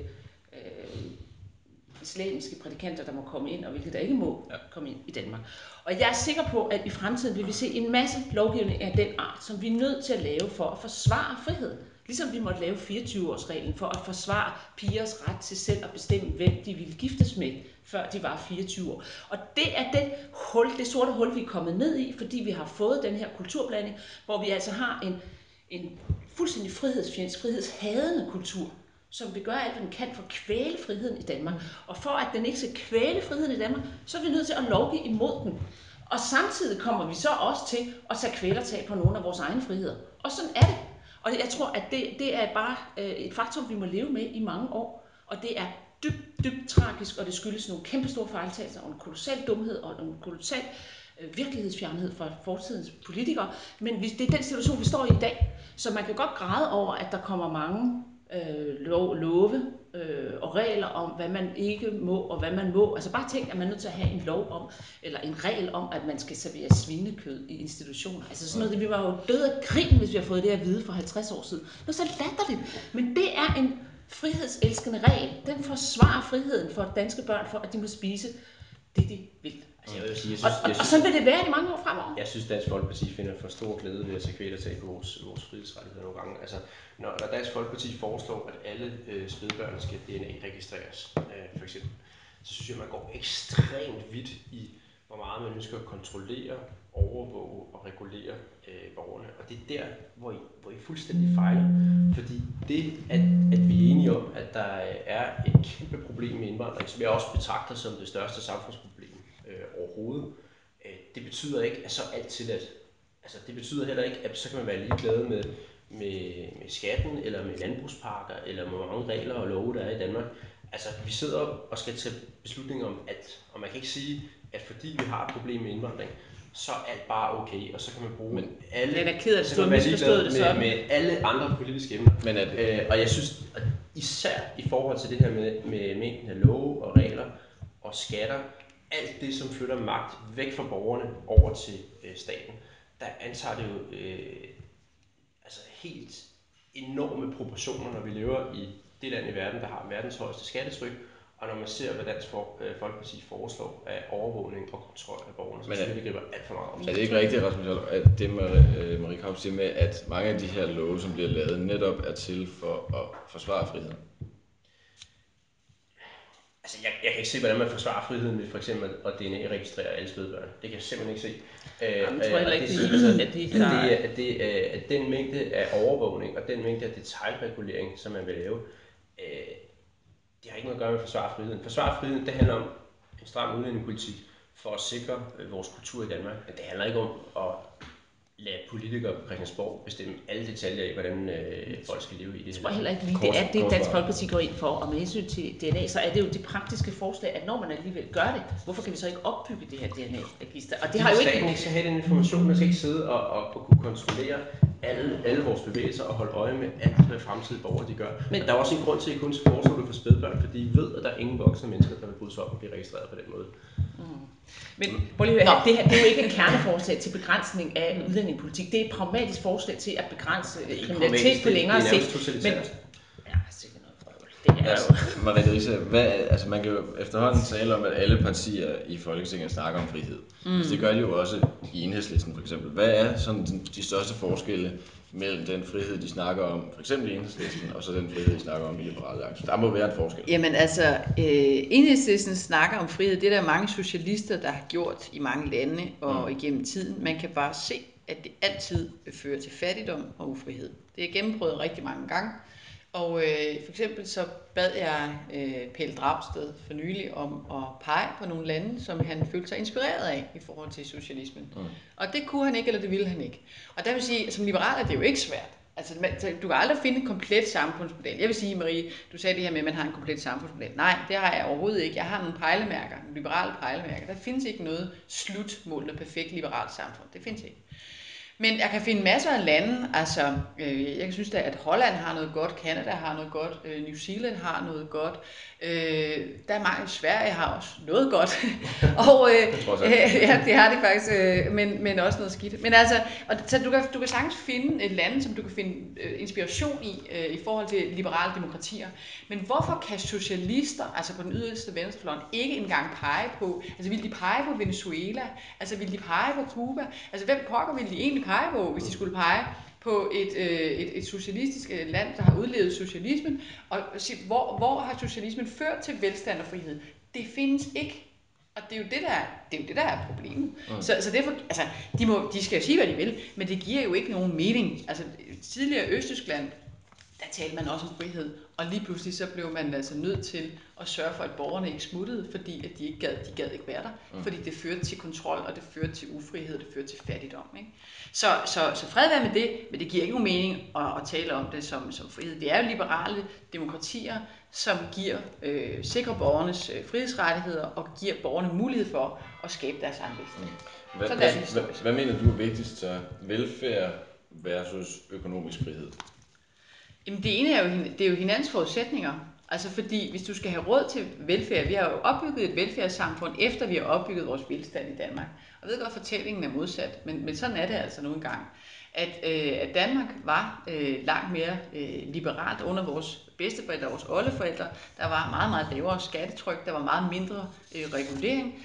øh, islamiske prædikanter, der må komme ind, og hvilke der ikke må ja. komme ind i Danmark. Og jeg er sikker på, at i fremtiden vil vi se en masse lovgivning af den art, som vi er nødt til at lave for at forsvare friheden. Ligesom vi måtte lave fireogtyve-årsreglen for at forsvare pigers ret til selv at bestemme, hvem de ville giftes med, før de var fireogtyve år. Og det er det, hul, det sorte hul, vi er kommet ned i, fordi vi har fået den her kulturblanding, hvor vi altså har en, en fuldstændig frihedsfjendsk, frihedshadende kultur, som vil gøre alt, hvad den kan for at kvæle friheden i Danmark. Og for at den ikke skal kvæle friheden i Danmark, så er vi nødt til at lovgive imod den. Og samtidig kommer vi så også til at tage kvælertag på nogle af vores egne friheder. Og sådan er det. Og jeg tror, at det, det er bare øh, et faktum, vi må leve med i mange år. Og det er dybt, dybt tragisk, og det skyldes nogle kæmpestore fejltagelser, og en kolossal dumhed, og en kolossal øh, virkelighedsfjernhed fra fortidens politikere. Men vi, det er den situation, vi står i i dag. Så man kan godt græde over, at der kommer mange øh, lov, love øh, og regler om, hvad man ikke må, og hvad man må. Altså bare tænk, at man er nødt til at have en lov om, eller en regel om, at man skal servere svinekød i institutioner. Altså sådan noget, det, vi var jo døde af grin, hvis vi har fået det at vide for halvtreds år siden. Det er så latterligt. Men det er en frihedselskende regel. Den forsvarer friheden for danske børn, for at de må spise det, de vil. Altså, jeg vil sige, jeg synes, og, og, jeg synes, og sådan vil det være i mange år fremover. Jeg synes, Dansk Folkeparti finder for stor glæde ved at tage kvælertag på vores, vores frihedsrettigheder nogle gange. Altså, når, når Dansk Folkeparti foreslår, at alle øh, spædbørn skal D N A-registreres, øh, for eksempel, så synes jeg, man går ekstremt vidt i, hvor meget man ønsker at kontrollere, overvåge og regulere øh, borgerne. Og det er der, hvor I, hvor I fuldstændig fejler. Fordi det, at, at vi er enige om, at der er et kæmpe problem med indvandring, som jeg også betragter som det største samfundsproblem øh, overhovedet, øh, det betyder ikke, at så alt tilladt. Altså, det betyder heller ikke, at så kan man være ligeglad med, med, med skatten, eller med landbrugsparker, eller med mange regler og love, der er i Danmark. Altså, vi sidder og skal tage beslutninger om alt, og man kan ikke sige, at fordi vi har et problem med indvandring, så er alt bare okay, og så kan man bruge men, alle... Jeg er ked af, at du har misforstået det sådan. Med, med alle andre politiske emner. Men at, øh, og jeg synes, at især i forhold til det her med, med mængden af love og regler og skatter, alt det, som flytter magt væk fra borgerne over til øh, staten, der antager det jo øh, altså helt enorme proportioner, når vi lever i det land i verden, der har verdens højeste skattetryk, Og når man ser, hvad Dansk Folkeparti foreslår af overvågning og kontrol af borgerne, så synes jeg, det griber alt for meget om. Er det ikke rigtigt, Rasmus Jarlov, at det Marie Krarup siger med, at mange af de her love, som bliver lavet, netop er til for at forsvare friheden? Altså, jeg, jeg kan ikke se, hvordan man forsvarer friheden ved for eksempel at D N A-registrere alle spædbørn. Det kan jeg simpelthen ikke se. Jamen, jeg tror heller ikke, det, det, altså, at, det, at, det, at, det, at den mængde af overvågning og den mængde af detaljregulering, som man vil lave, øh, det har ikke noget at gøre med at forsvare friheden. Forsvare friheden, det handler om en stram udlændingepolitik for at sikre øh, vores kultur i Danmark. Men det handler ikke om at lade politikere på Christiansborg bestemme alle detaljer i, hvordan øh, folk skal leve i det. Jeg tror heller ikke lige, det er det, Dansk Folkeparti går ind for. Og med hensyn til D N A, så er det jo det praktiske forslag, at når man alligevel gør det, hvorfor kan vi så ikke opbygge det her D N A-register? Og det har jo ikke... Staten ikke skal have den information, man skal ikke sidde og, og, og kunne kontrollere alle, alle vores bevægelser og holde øje med alt, hvad fremtidige borgere de gør. Men der er også en grund til, at I kun foreslår det for spædbørn, fordi I ved, at der er ingen voksne mennesker, der vil bryde sig op og blive registreret på den måde. Mm. Men prøv lige at høre, det, her, det er jo ikke et kerneforslag til begrænsning af udlændingepolitik. Det er et pragmatisk forslag til at begrænse kriminalitet på længere sigt. Men ja, sikkert noget for det er jo. Marie Risse, hvad, altså man kan jo efterhånden tale om, at alle partier i Folketinget snakker om frihed. Mm. Altså det gør de jo også i Enhedslisten for eksempel. Hvad er sådan de største forskelle mellem den frihed, de snakker om, for eksempel i Enhedslisten, og så den frihed, de snakker om i Liberal Alliance? Der må være en forskel. Jamen altså, øh, Enhedslisten snakker om frihed. Det er der mange socialister, der har gjort i mange lande og mm. igennem tiden. Man kan bare se, at det altid fører til fattigdom og ufrihed. Det er gennemprøvet rigtig mange gange. Og øh, for eksempel så bad jeg øh, Pelle Dragsted for nylig om at pege på nogle lande, som han følte sig inspireret af i forhold til socialismen. Mm. Og det kunne han ikke, eller det ville han ikke. Og der vil sige, som liberal er det jo ikke svært. Altså, du kan aldrig finde en komplet samfundsmodel. Jeg vil sige, Marie, du sagde det her med, at man har en komplet samfundsmodel. Nej, det har jeg overhovedet ikke. Jeg har nogle pejlemærker, nogle liberale pejlemærker. Der findes ikke noget slutmål, noget perfekt liberalt samfund. Det findes ikke. Men jeg kan finde masser af lande, altså øh, jeg synes da, at Holland har noget godt, Canada har noget godt, øh, New Zealand har noget godt, øh, der er mange, Sverige har også noget godt, og øh, øh, ja, det har de faktisk, øh, men, men også noget skidt. Men altså, og, så du kan, du kan sagtens finde et land, som du kan finde øh, inspiration i, øh, i forhold til liberale demokratier. Men hvorfor kan socialister, altså på den yderste venstrefløj, ikke engang pege på, altså vil de pege på Venezuela, altså vil de pege på Cuba, altså hvem pokker vil de egentlig pege på, hvis de skulle pege på et, øh, et, et socialistisk land, der har udlevet socialismen, og hvor, hvor har socialismen ført til velstand og frihed? Det findes ikke. Og det er jo det, der, det er, jo det, der er problemet. Mm. Så, så derfor, altså, de, må, de skal jo sige, hvad de vil, men det giver jo ikke nogen mening. Altså, tidligere Østtyskland, der talte man også om frihed, og lige pludselig så blev man altså nødt til at sørge for, at borgerne ikke smuttede, fordi at de ikke gad, de gad ikke være der, mm. fordi det førte til kontrol, og det førte til ufrihed, det førte til fattigdom. Ikke? Så, så, så fred være med det, men det giver ikke nogen mening at, at tale om det som, som frihed. Vi er jo liberale demokratier, som giver, øh, sikrer borgernes øh, frihedsrettigheder og giver borgerne mulighed for at skabe deres egen velstand. Mm. Hvad, hvad, hvad, hvad mener du er vigtigst så? Velfærd versus økonomisk frihed? Jamen det ene er jo, det er jo hinandens forudsætninger. Altså fordi, hvis du skal have råd til velfærd, vi har jo opbygget et velfærdssamfund, efter vi har opbygget vores velstand i Danmark. Og jeg ved godt, fortællingen er modsat, men, men sådan er det altså nogle gange. At, øh, at Danmark var øh, langt mere øh, liberalt under vores bedsteforældre og vores oldeforældre. Der var meget, meget lavere skattetryk, der var meget mindre øh, regulering.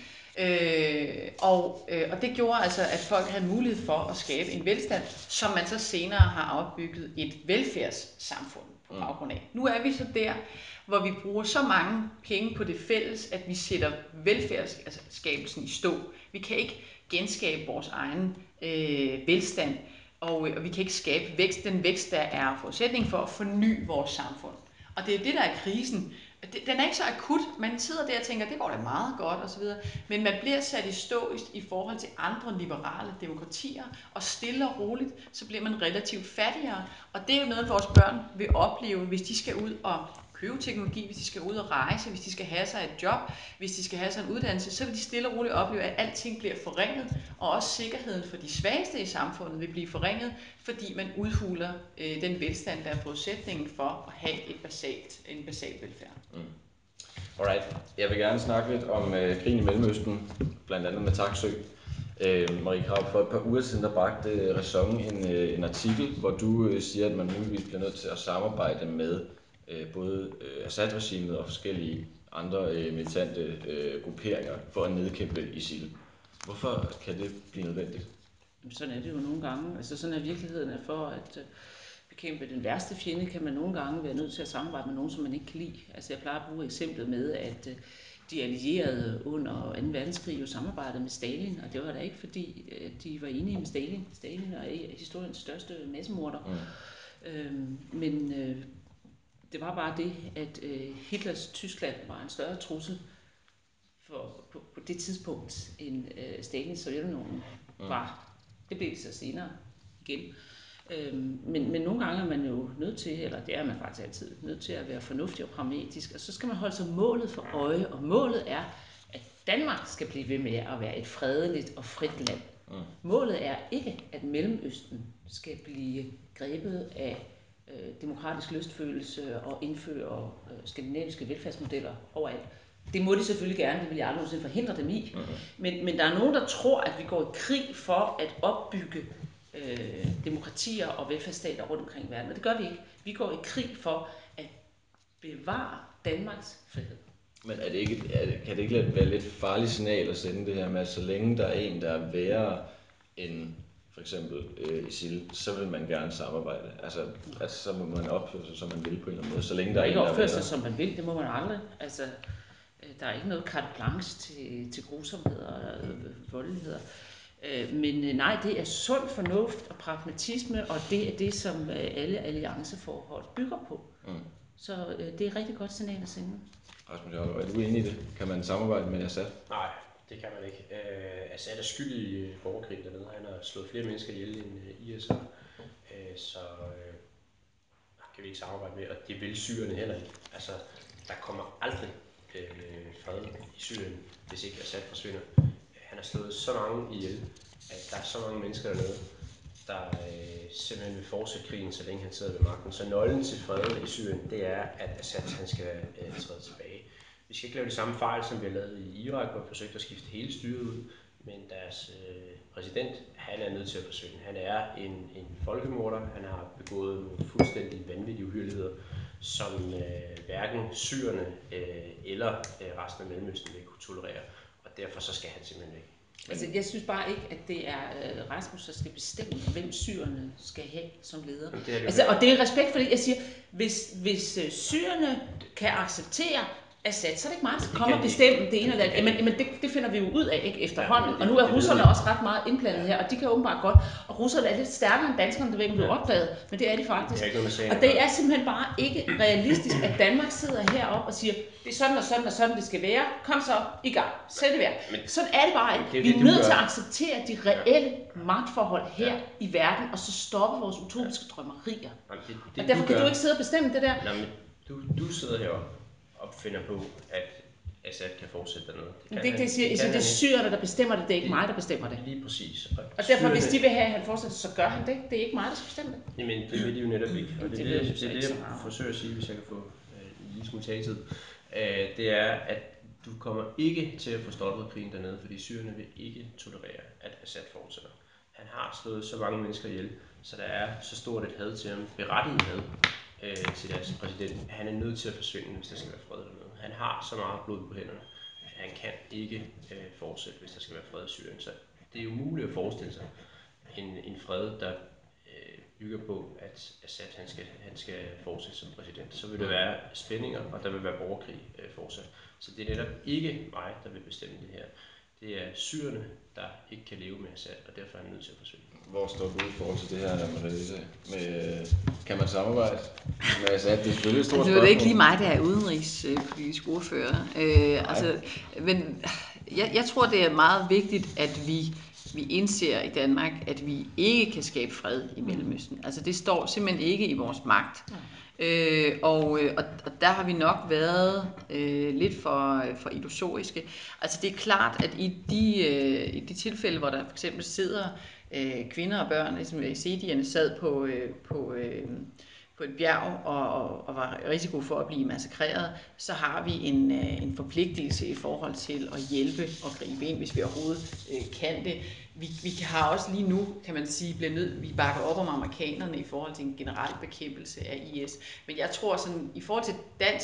Øh, og, øh, og det gjorde altså, at folk havde mulighed for at skabe en velstand, som man så senere har opbygget et velfærdssamfund på baggrund af. Nu er vi så der, hvor vi bruger så mange penge på det fælles, at vi sætter velfærdsskabelsen i stå. Vi kan ikke genskabe vores egen øh, velstand, og, og vi kan ikke skabe vækst, den vækst, der er forudsætning for at forny vores samfund. Og det er det, der er krisen. Den er ikke så akut. Man sidder der og tænker, det går da meget godt osv. Men man bliver sat i stå i forhold til andre liberale demokratier, og stille og roligt, så bliver man relativt fattigere. Og det er jo noget, vores børn vil opleve, hvis de skal ud og købe teknologi, hvis de skal ud og rejse, hvis de skal have sig et job, hvis de skal have sig en uddannelse, så vil de stille og roligt opleve, at alting bliver forringet, og også sikkerheden for de svageste i samfundet vil blive forringet, fordi man udhuler øh, den velstand, der er forudsætningen for at have et basalt, en basal velfærd. Mm. Alright. Jeg vil gerne snakke lidt om øh, krigen i Mellemøsten, blandt andet med Taksø. Øh, Marie Krarup, for et par uger siden, der bragte øh, Ræson en, øh, en artikel, hvor du øh, siger, at man muligvis bliver nødt til at samarbejde med øh, både øh, Assad-regimet og forskellige andre øh, militante øh, grupperinger for at nedkæmpe ISIL. Hvorfor kan det blive nødvendigt? Sådan er det jo nogle gange. Altså sådan er virkeligheden, at for at bekæmpe den værste fjende, kan man nogle gange være nødt til at samarbejde med nogen, som man ikke kan lide. Altså jeg plejer at bruge eksemplet med, at de allierede under anden verdenskrig jo samarbejdede med Stalin, og det var da ikke fordi, de var enige med Stalin. Stalin er historiens største massemorder. Mm. Øhm, men øh, det var bare det, at øh, Hitlers Tyskland var en større trussel for, på, på det tidspunkt, end øh, Stalins Sovjetunionen var. Det blev det så senere igen. Øhm, men, men nogle gange er man jo nødt til, eller det er man faktisk altid, nødt til at være fornuftig og pragmatisk, og så skal man holde sig målet for øje, og målet er, at Danmark skal blive ved med at være et fredeligt og frit land. Mm. Målet er ikke, at Mellemøsten skal blive grebet af øh, demokratisk lystfølelse og indføre øh, skandinaviske velfærdsmodeller overalt. Det må de selvfølgelig gerne, det vil jeg aldrig nogensinde forhindre dem i. Mm-hmm. Men, men der er nogen, der tror, at vi går i krig for at opbygge øh, demokratier og velfærdsstater rundt omkring i verden. Og det gør vi ikke. Vi går i krig for at bevare Danmarks frihed. Men er det ikke, er det, kan det ikke være lidt farligt signal at sende det her med, at så længe der er en, der er værre end for eksempel øh, ISIL, så vil man gerne samarbejde. Altså, altså så må man opføre sig, som man vil på en eller anden måde. Så længe der er en, der er værre. Ikke opføre sig, som man vil, det må man aldrig. Altså, der er ikke noget carte blanche til, til grusomheder og øh, voldeligheder. Øh, men øh, nej, det er sund fornuft og pragmatisme, og det er det, som øh, alle allianceforhold bygger på. Mm. Så øh, det er et rigtig godt signal at sende. Rasmus Jarlov, er du enig i det? Kan man samarbejde med Assad? Nej, det kan man ikke. Uh, Assad er skyldig i borgerkrig dernede. Han har slået flere mennesker ihjel end uh, I S har. Uh, så uh, kan vi ikke samarbejde med, og det vil syrerne heller ikke. Altså, der kommer aldrig uh, fred i Syrien, hvis ikke Assad forsvinder. Uh, han har slået så mange ihjel, at der er så mange mennesker dernede, der uh, simpelthen vil fortsætte krigen, så længe han sidder ved magten. Så nøglen til fred i Syrien, det er, at Assad han skal uh, træde tilbage. Vi skal ikke lave de samme fejl, som vi har lavet i Irak, hvor vi forsøgte at skifte hele styret ud, men deres øh, præsident, han er nødt til at forsvinde. Han er en, en folkemorder, han har begået nogle fuldstændig vanvittige uhyrligheder, som øh, hverken syrerne øh, eller øh, resten af Mellemøsten vil kunne tolerere, og derfor så skal han simpelthen væk. Altså, jeg synes bare ikke, at det er øh, Rasmus, der skal bestemme, hvem syrerne skal have som leder. Det det altså, og det er respekt for det, jeg siger, hvis, hvis øh, syrerne kan acceptere Assad, så er det ikke meget, der kommer og bestemme det ene eller det andet. Men, men det, det finder vi jo ud af ikke efterhånden. Ja, det, og nu er russerne også ret meget indblandet her, og de kan åbenbart godt. Og russerne er lidt stærkere end danskerne, det vil ikke blive opdaget, men det er de faktisk. Det er ikke og det er simpelthen bare ikke realistisk, at Danmark sidder heroppe og siger, det er sådan og sådan og sådan, det skal være. Kom så i gang. Sæt det værd. Sådan er det bare ikke. Vi er nødt til at acceptere de reelle magtforhold her ja. i verden, og så stoppe vores utopiske drømmerier. Ja, det, det, og derfor du kan gør... du ikke sidde og bestemme det der. Nej, men du, du sidder heroppe opfinder på, at Assad kan fortsætte dernede. Det, kan det, han, det, siger, det, det er syrerne, der bestemmer det, det er ikke lige, mig, der bestemmer det. Lige præcis. Og, og derfor, hvis de vil have, at han fortsætter, så gør han det. Det er ikke mig, der skal bestemme det. Jamen, det vil de jo netop ikke. Og det, det, det, det, det er det, jeg forsøger at sige, hvis jeg kan få uh, en lille smule taletid. Uh, det er, at du kommer ikke til at få stoppet krigen dernede, fordi syrerne vil ikke tolerere, at Assad fortsætter. Han har slået så mange mennesker ihjel, så der er så stort et had til ham, berettiget had, til deres præsident. Han er nødt til at forsvinde, hvis der skal være fred dernede. Han har så meget blod på hænderne, at han kan ikke øh, fortsætte, hvis der skal være fred i Syrien. Så det er umuligt at forestille sig en, en fred, der øh, bygger på, at Assad han skal, han skal fortsætte som præsident. Så vil der være spændinger, og der vil være borgerkrig øh, fortsat. Så det er netop ikke mig, der vil bestemme det her. Det er syrerne, der ikke kan leve med Assad, og derfor er han nødt til at forsvinde. Hvor står du i forhold til det her, Marlise? Med, kan man samarbejde med Assad? Det er selvfølgelig et stort altså, spørgsmål. Det er ikke lige mig, der er udenrigspolitisk ordfører. Øh, altså, men jeg, jeg tror, det er meget vigtigt, at vi, vi indser i Danmark, at vi ikke kan skabe fred i Mellemøsten. Altså, det står simpelthen ikke i vores magt. Øh, og, og, og der har vi nok været øh, lidt for, for illusoriske. Altså, det er klart, at i de, øh, i de tilfælde, hvor der for eksempel sidder øh, kvinder og børn, ligesom Yaziderne sad på, øh, på, øh, på et bjerg og, og, og var risiko for at blive massakreret, så har vi en, øh, en forpligtelse i forhold til at hjælpe og gribe ind, hvis vi overhovedet øh, kan det. Vi, vi har også lige nu, kan man sige, blevet nødt, vi bakker op om amerikanerne i forhold til en generel bekæmpelse af I S. Men jeg tror sådan, i forhold til dansk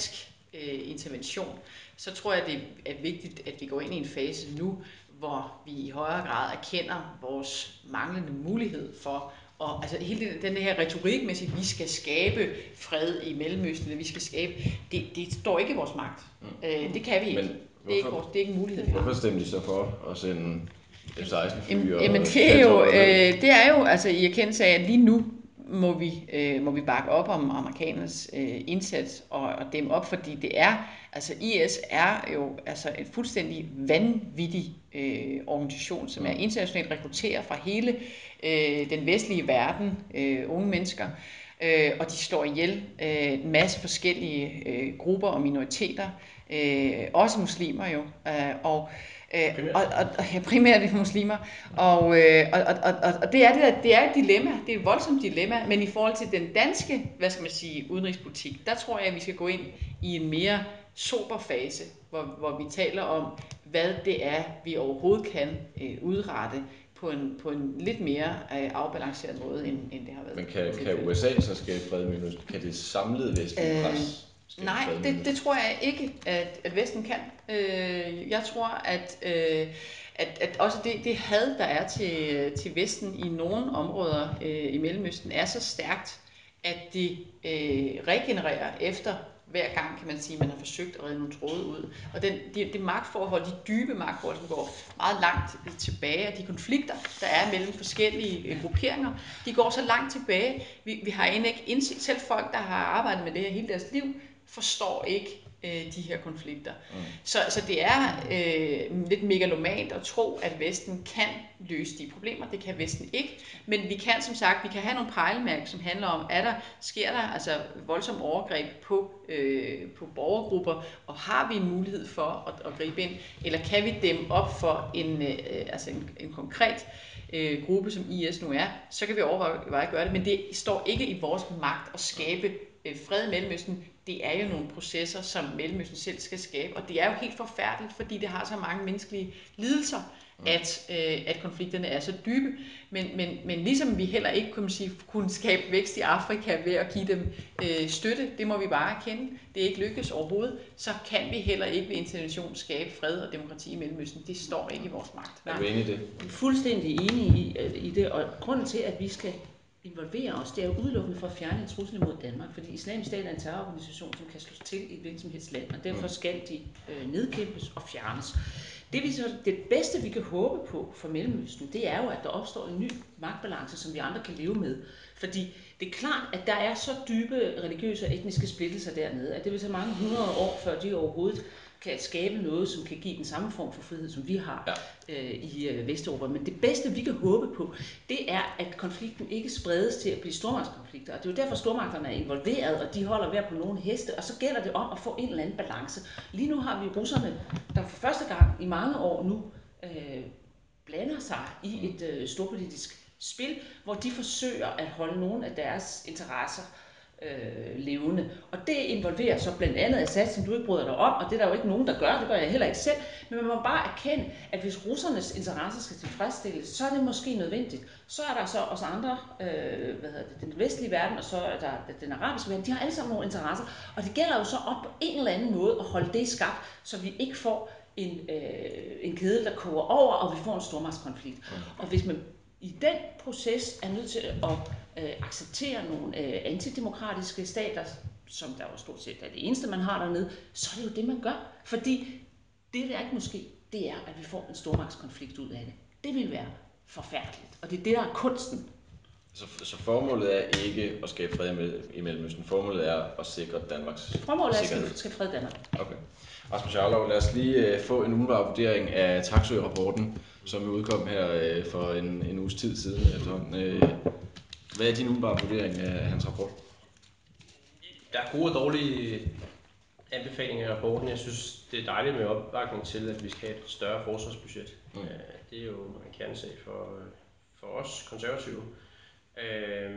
øh, intervention, så tror jeg, det er vigtigt, at vi går ind i en fase nu, hvor vi i højere grad erkender vores manglende mulighed for, og altså hele den her retorik med, at vi skal skabe fred i Mellemøsten, vi skal skabe, det, det står ikke i vores magt. Mm. Øh, det kan vi ikke. Men det, er ikke vores, det er ikke en mulighed, vi har. Hvorfor stemte I så for at sende F seksten fly og... Jamen det er jo, øh, det er jo altså i erkendelse af, at lige nu må vi, øh, må vi bakke op om amerikanernes øh, indsats og, og dem op, fordi det er, altså I S er jo altså en fuldstændig vanvittig øh, organisation, som er internationalt rekrutteret fra hele øh, den vestlige verden, øh, unge mennesker, øh, og de slår ihjel øh, en masse forskellige øh, grupper og minoriteter, øh, også muslimer jo, øh, og Øh, og, og, og ja, primært muslimer, og, øh, og, og, og, og det er det, det er et dilemma, det er et voldsomt dilemma, men i forhold til den danske, hvad skal man sige, udenrigspolitik, der tror jeg, at vi skal gå ind i en mere sober fase, hvor, hvor vi taler om, hvad det er, vi overhovedet kan øh, udrette på en, på en lidt mere øh, afbalanceret måde, end, end det har været. Men kan, kan U S A så skabe fred med Mellemøsten? Kan det samlede vestlige pres? Øh, nej, det, det tror jeg ikke, at, at Vesten kan. Øh, jeg tror, at, øh, at, at også det, det had, der er til, til Vesten i nogle områder øh, i Mellemøsten, er så stærkt, at det øh, regenererer efter hver gang, kan man sige, man har forsøgt at redde nogle tråde ud. Og den, de, det magtforhold, de dybe magtforhold, som går meget langt tilbage, og de konflikter, der er mellem forskellige grupperinger, de går så langt tilbage. Vi, vi har egentlig ikke indset, selv folk, der har arbejdet med det her hele deres liv, forstår ikke øh, de her konflikter. Mm. Så, så det er øh, lidt megalomant at tro, at Vesten kan løse de problemer. Det kan Vesten ikke. Men vi kan som sagt, vi kan have nogle pejlemærker, som handler om, er der, sker der altså voldsomt overgreb på, øh, på borgergrupper, og har vi en mulighed for at, at gribe ind, eller kan vi dæmme op for en, øh, altså en, en konkret øh, gruppe, som I S nu er, så kan vi overveje at gøre det, men det står ikke i vores magt at skabe øh, fred i Mellemøsten. Det er jo nogle processer, som Mellemøsten selv skal skabe, og det er jo helt forfærdeligt, fordi det har så mange menneskelige lidelser, at, øh, at konflikterne er så dybe. Men, men, men ligesom vi heller ikke kunne, sige, kunne skabe vækst i Afrika ved at give dem øh, støtte, det må vi bare erkende, det er ikke lykkes overhovedet, så kan vi heller ikke ved intervention skabe fred og demokrati i Mellemøsten. Det står ikke i vores magt. Er du enig i det? Jeg er fuldstændig enig i, i det, og grunden til, at vi skal involvere os, det er jo udelukkende for at fjerne en trussel mod Danmark, fordi Islamisk Stat er en terrororganisation, som kan slås til i et hvilket som helst land, og derfor skal de øh, nedkæmpes og fjernes. Det, vi så, det bedste, vi kan håbe på for Mellemøsten, det er jo, at der opstår en ny magtbalance, som vi andre kan leve med. Fordi det er klart, at der er så dybe religiøse og etniske splittelser dernede, at det vil tage mange hundrede år, før de overhovedet kan skabe noget, som kan give den samme form for frihed, som vi har ja. øh, i øh, Vesteuropa. Men det bedste, vi kan håbe på, det er, at konflikten ikke spredes til at blive stormagtskonflikter. Og det er jo derfor, stormagterne er involveret, og de holder hver på nogle heste, og så gælder det om at få en eller anden balance. Lige nu har vi russerne, der for første gang i mange år nu øh, blander sig i et øh, storpolitisk spil, hvor de forsøger at holde nogle af deres interesser Øh, levende. Og det involverer så blandt andet Assad, som du ikke bryder dig om, og det er der jo ikke nogen, der gør, det gør jeg heller ikke selv, men man må bare erkende, at hvis russernes interesser skal tilfredsstilles, så er det måske nødvendigt. Så er der så også andre, øh, hvad hedder det, den vestlige verden, og så er der den arabiske verden, de har alle sammen nogle interesser, og det gælder jo så op på en eller anden måde at holde det i skak, så vi ikke får en, øh, en kedel, der koger over, og vi får en stormagtskonflikt. Og hvis man i den proces er nødt til at øh, acceptere nogle øh, antidemokratiske stater, som der jo stort set er det eneste, man har dernede, så er det jo det, man gør. Fordi det, der ikke måske, det er, at vi får en stormagtskonflikt ud af det. Det vil være forfærdeligt, og det er det, der er kunsten. Så, så formålet er ikke at skabe fred i Mellemøsten. Formålet er at sikre Danmarks sikkerhed. Formålet er at skabe fred i Danmark. Okay. Rasmus Jarlov, lad os lige uh, få en umiddelbar vurdering af Taksøe-rapporten, som udkom her uh, for en, en uges tid siden. Uh, hvad er din umiddelbare vurdering af hans rapport? Der er gode og dårlige anbefalinger i rapporten. Jeg synes, det er dejligt med opbakning til, at vi skal have et større forsvarsbudget. Mm. Uh, det er jo en kernesag for, for os konservative. Uh,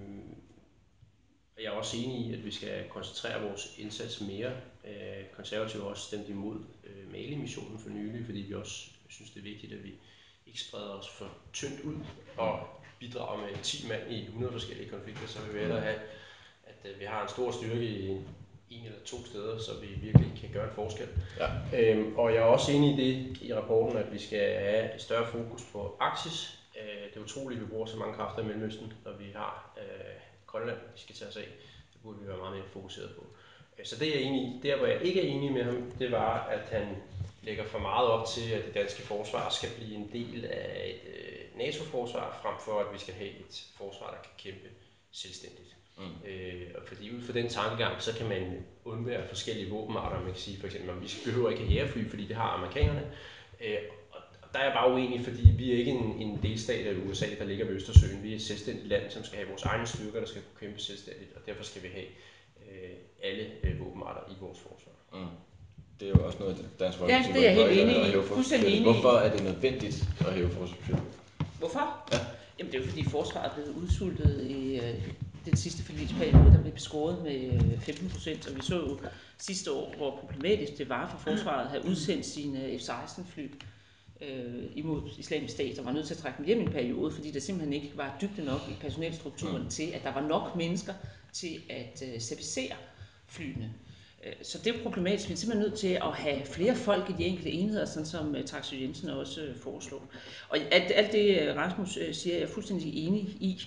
Jeg er også enig i, at vi skal koncentrere vores indsats mere. Konservative har også stemt imod Mali-missionen for nylig, fordi vi også synes, det er vigtigt, at vi ikke spreder os for tyndt ud og bidrager med ti mand i hundrede forskellige konflikter. Så vil vi hellere have, at vi har en stor styrke i en eller to steder, så vi virkelig kan gøre en forskel. Ja. Øhm, og jeg er også enig i det i rapporten, at vi skal have et større fokus på Arktis. Øh, det er utroligt, at vi bruger så mange kræfter i Mellemøsten, når vi har øh, Grønland, vi skal tage os af. Det burde vi være meget mere fokuseret på. Øh, så det er jeg enig i. Der, hvor jeg ikke er enig med ham, det var, at han lægger for meget op til, at det danske forsvar skal blive en del af et øh, NATO-forsvar, frem for at vi skal have et forsvar, der kan kæmpe selvstændigt. Mm. Øh, og fordi ud fra den tankegang, så kan man undvære forskellige våbenarter. Man kan sige for eksempel, at vi behøver ikke have jægerfly, fordi det har amerikanerne. Øh, og der er jeg bare uenig, fordi vi er ikke en, en delstat af U S A, der ligger ved Østersøen. Vi er et selvstændigt land, som skal have vores egne styrker, der skal kunne kæmpe selvstændigt, og derfor skal vi have øh, alle øh, våbenarter i vores forsvar. Mm. Det er jo også noget, Dansk Folkeparti ja, det er jeg helt enig i. Fuldstændig enig i. Hvorfor er det nødvendigt at hæve forsvarsbudgettet? Hvorfor? Ja. Jamen det er jo fordi forsvaret er blevet udsultet i øh, den sidste forligsperiode, der blev beskåret med femten procent, og vi så jo sidste år, hvor problematisk det var for forsvaret at have udsendt sine F seksten fly øh, imod Islamisk Stat, og var nødt til at trække dem hjem i en periode, fordi der simpelthen ikke var dybde nok i personelstrukturen til, at der var nok mennesker til at øh, servicere flyene. Så det er problematisk. Vi er simpelthen nødt til at have flere folk i de enkelte enheder, sådan som Taksøe Jensen også foreslår. Og alt, alt det, Rasmus siger, er jeg fuldstændig enig i.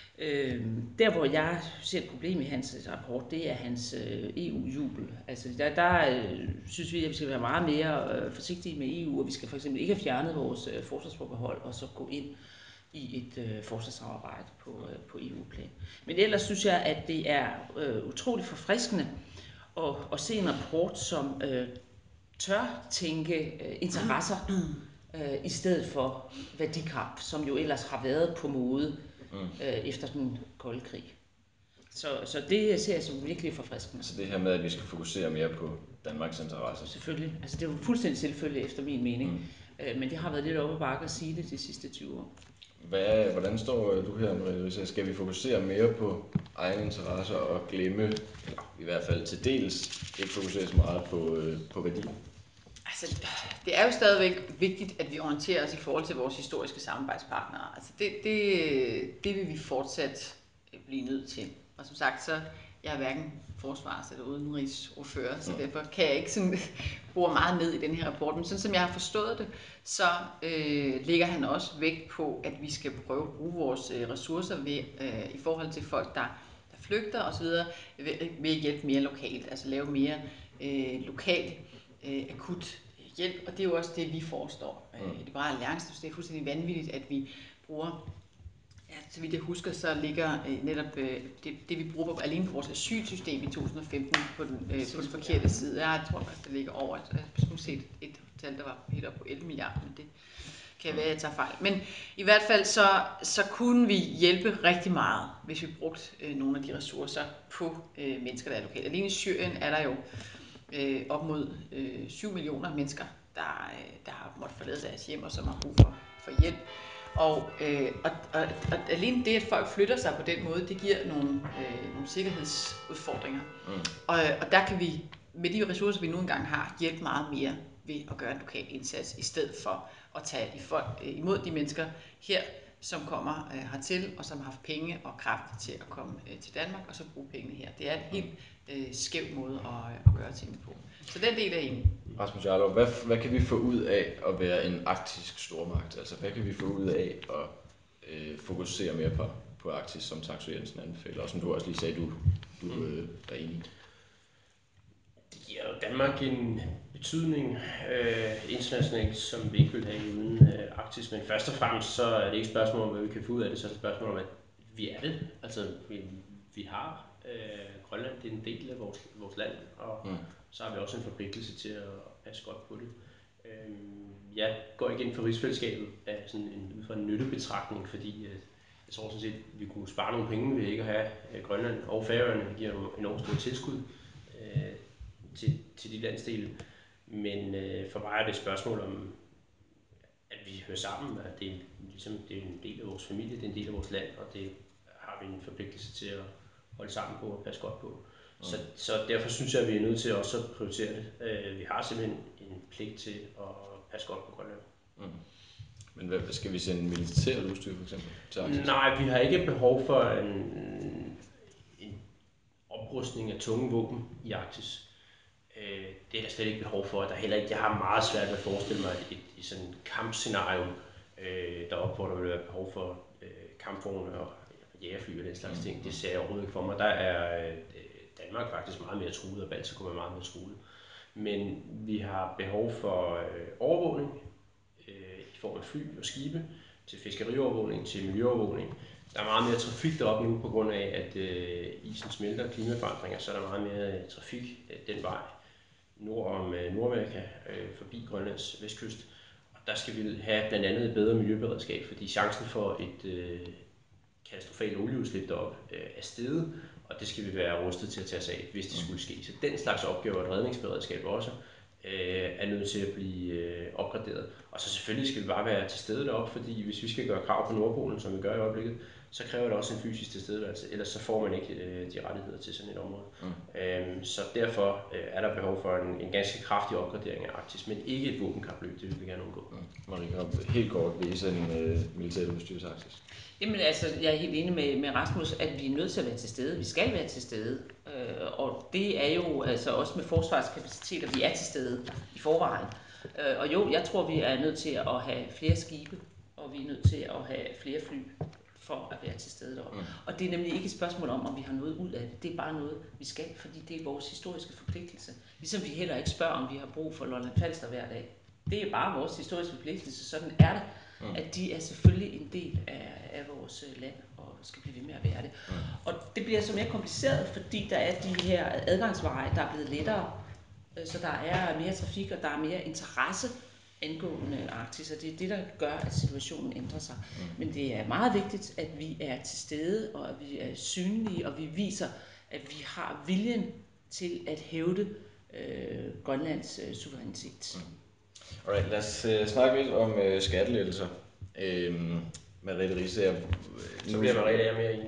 Der, hvor jeg ser et problem i hans rapport, det er hans E U-jubel. Altså, der, der synes vi, at vi skal være meget mere forsigtige med E U, og vi skal for eksempel ikke have fjernet vores forsvarsforbehold og så gå ind i et forsvarssamarbejde på, på E U-plan. Men ellers synes jeg, at det er utroligt forfriskende Og, og se en rapport, som øh, tør tænke øh, interesser øh, i stedet for værdikamp, som jo ellers har været på mode øh, efter den kolde krig. Så, så det ser jeg som virkelig forfriskende. Så det her med, at vi skal fokusere mere på Danmarks interesser? Selvfølgelig. Altså det er jo fuldstændig selvfølgelig efter min mening. Mm. Øh, men det har været lidt op ad bakke at sige det de sidste tyve år. Hvad, hvordan står du her, Marie? Skal vi fokusere mere på egne interesser og glemme, eller i hvert fald til dels, ikke fokusere så meget på, øh, på værdi? Altså, det er jo stadigvæk vigtigt, at vi orienterer os i forhold til vores historiske samarbejdspartnere. Altså, det, det, det vil vi fortsat blive nødt til. Og som sagt, så jeg er hverken forsvars- eller udenrigsordfører, så derfor kan jeg ikke sådan bore meget ned i den her rapport. Men sådan som jeg har forstået det, så øh, lægger han også vægt på, at vi skal prøve at bruge vores øh, ressourcer ved, øh, i forhold til folk, der, der flygter osv., ved, ved at hjælpe mere lokalt, altså lave mere øh, lokal øh, akut hjælp. Og det er jo også det, vi forestår øh, i Liberal Alliance. Det er fuldstændig vanvittigt, at vi bruger... Ja, så vidt jeg husker, så ligger øh, netop øh, det, det, vi bruger på, alene på vores asylsystem i to tusind og femten på den, øh, på den forkerte side. Jeg tror faktisk, det ligger over. Jeg skulle set et tal, der var helt op på elleve milliarder, men det kan være, at jeg tager fejl. Men i hvert fald, så, så kunne vi hjælpe rigtig meget, hvis vi brugte øh, nogle af de ressourcer på øh, mennesker, der er lokalt. Alene i Syrien er der jo øh, op mod øh, syv millioner mennesker, der, øh, der har måttet forlade deres hjem og som har brug for, for hjælp. Og, øh, og, og, og alene det, at folk flytter sig på den måde, det giver nogle, øh, nogle sikkerhedsudfordringer. Mm. Og, og der kan vi, med de ressourcer, vi nu engang har, hjælpe meget mere ved at gøre en lokal indsats, i stedet for at tage de folk, øh, imod de mennesker her, som kommer øh, hertil, og som har haft penge og kraft til at komme øh, til Danmark, og så bruge pengene her. Det er en helt øh, skæv måde at, at gøre tingene på. Så den del er enig. Rasmus Jarlov, hvad, hvad kan vi få ud af at være en arktisk stormagt? Altså, hvad kan vi få ud af at øh, fokusere mere på, på Arktis, som Taksøe Jensen anbefaler, og som du også lige sagde, du, du øh, er enig i? Det giver jo Danmark en betydning øh, internationalt, som vi ikke vil have uden øh, Arktis, men først og fremmest så er det ikke et spørgsmål om, hvad vi kan få ud af det, så er det et spørgsmål om, at vi er det. Altså, vi, vi har øh, Grønland, det er en del af vores, vores land, og mm. så har vi også en forpligtelse til at passe godt på det. Øh, jeg går ikke ind for rigsfællesskabet af sådan en, ud fra en nyttebetragtning, fordi øh, jeg tror sådan set, at vi kunne spare nogle penge ved ikke at have øh, Grønland og Færøerne. Det giver nogle enormt store tilskud øh, til, til de landsdele. Men øh, for mig er det et spørgsmål om, at vi hører sammen, at det, ligesom, det er en del af vores familie, det er en del af vores land, og det har vi en forpligtelse til at holde sammen på og passe godt på. Mm. Så, så derfor synes jeg, at vi er nødt til også at prioritere det. Øh, vi har simpelthen en pligt til at passe godt på Grønland. Mm. Men hvad, skal vi sende militært udstyr for eksempel til Arktis? Nej, vi har ikke behov for en, en oprustning af tunge våben i Arktis. Øh, det er der slet ikke behov for. Der er heller ikke, jeg har meget svært ved at forestille mig et, et, et sådan kampscenario øh, deroppe, hvor der vil være behov for øh, kampvogne og jægerfly og den slags ting. Det ser jeg overhovedet ikke for mig. Der er øh, Danmark faktisk meget mere truet, og Baltikum er meget mere truet. Men vi har behov for øh, overvågning øh, i form af fly og skibe, til fiskeriovervågning, til miljøovervågning. Der er meget mere trafik deroppe nu på grund af, at øh, isen smelter, klimaforandringer, så er der meget mere øh, trafik øh, den vej nord om øh, Nordamerika, øh, forbi Grønlands vestkyst. Og der skal vi have blandt andet et bedre miljøberedskab, fordi chancen for et øh, katastrofalt olieudslip deroppe øh, er steget, og det skal vi være rustet til at tage os af, hvis det skulle ske. Så den slags opgaver, et redningsberedskab også, øh, er nødt til at blive øh, opgraderet. Og så selvfølgelig skal vi bare være til stede deroppe, fordi hvis vi skal gøre krav på Nordpolen, som vi gør i øjeblikket, så kræver det også en fysisk tilstedeværelse, ellers så får man ikke øh, de rettigheder til sådan et område. Mm. Øhm, så derfor øh, er der behov for en, en ganske kraftig opgradering af Arktis, men ikke et våbenkapløb, det vil vi gerne undgå. Mm. Marika, helt kort, vil I sende øh, militært udstyr til Arktis? Jamen altså, jeg er helt enig med, med Rasmus, at vi er nødt til at være til stede. Vi skal være til stede. Øh, og det er jo altså også med forsvarskapaciteter, vi er til stede i forvejen. Øh, og jo, jeg tror, vi er nødt til at have flere skibe, og vi er nødt til at have flere fly for at være til stede deroppe. Mm. Og det er nemlig ikke et spørgsmål om, om vi har noget ud af det. Det er bare noget, vi skal, fordi det er vores historiske forpligtelse. Ligesom vi heller ikke spørger, om vi har brug for Lolland Falster hver dag. Det er bare vores historiske forpligtelse, sådan er det. Mm. At de er selvfølgelig en del af, af vores land, og skal blive ved med at være det. Mm. Og det bliver så mere kompliceret, fordi der er de her adgangsveje, der er blevet lettere. Så der er mere trafik, og der er mere interesse angående Arktis, og det er det, der gør, at situationen ændrer sig. Mm. Men det er meget vigtigt, at vi er til stede, og at vi er synlige, og vi viser, at vi har viljen til at hævde øh, Grønlands øh, suverænitet. Mm. Alright, lad os uh, snakke lidt om uh, skattelettelser. Øhm, Merete Riisager. Øh, Så bliver Merete jeg mere enig.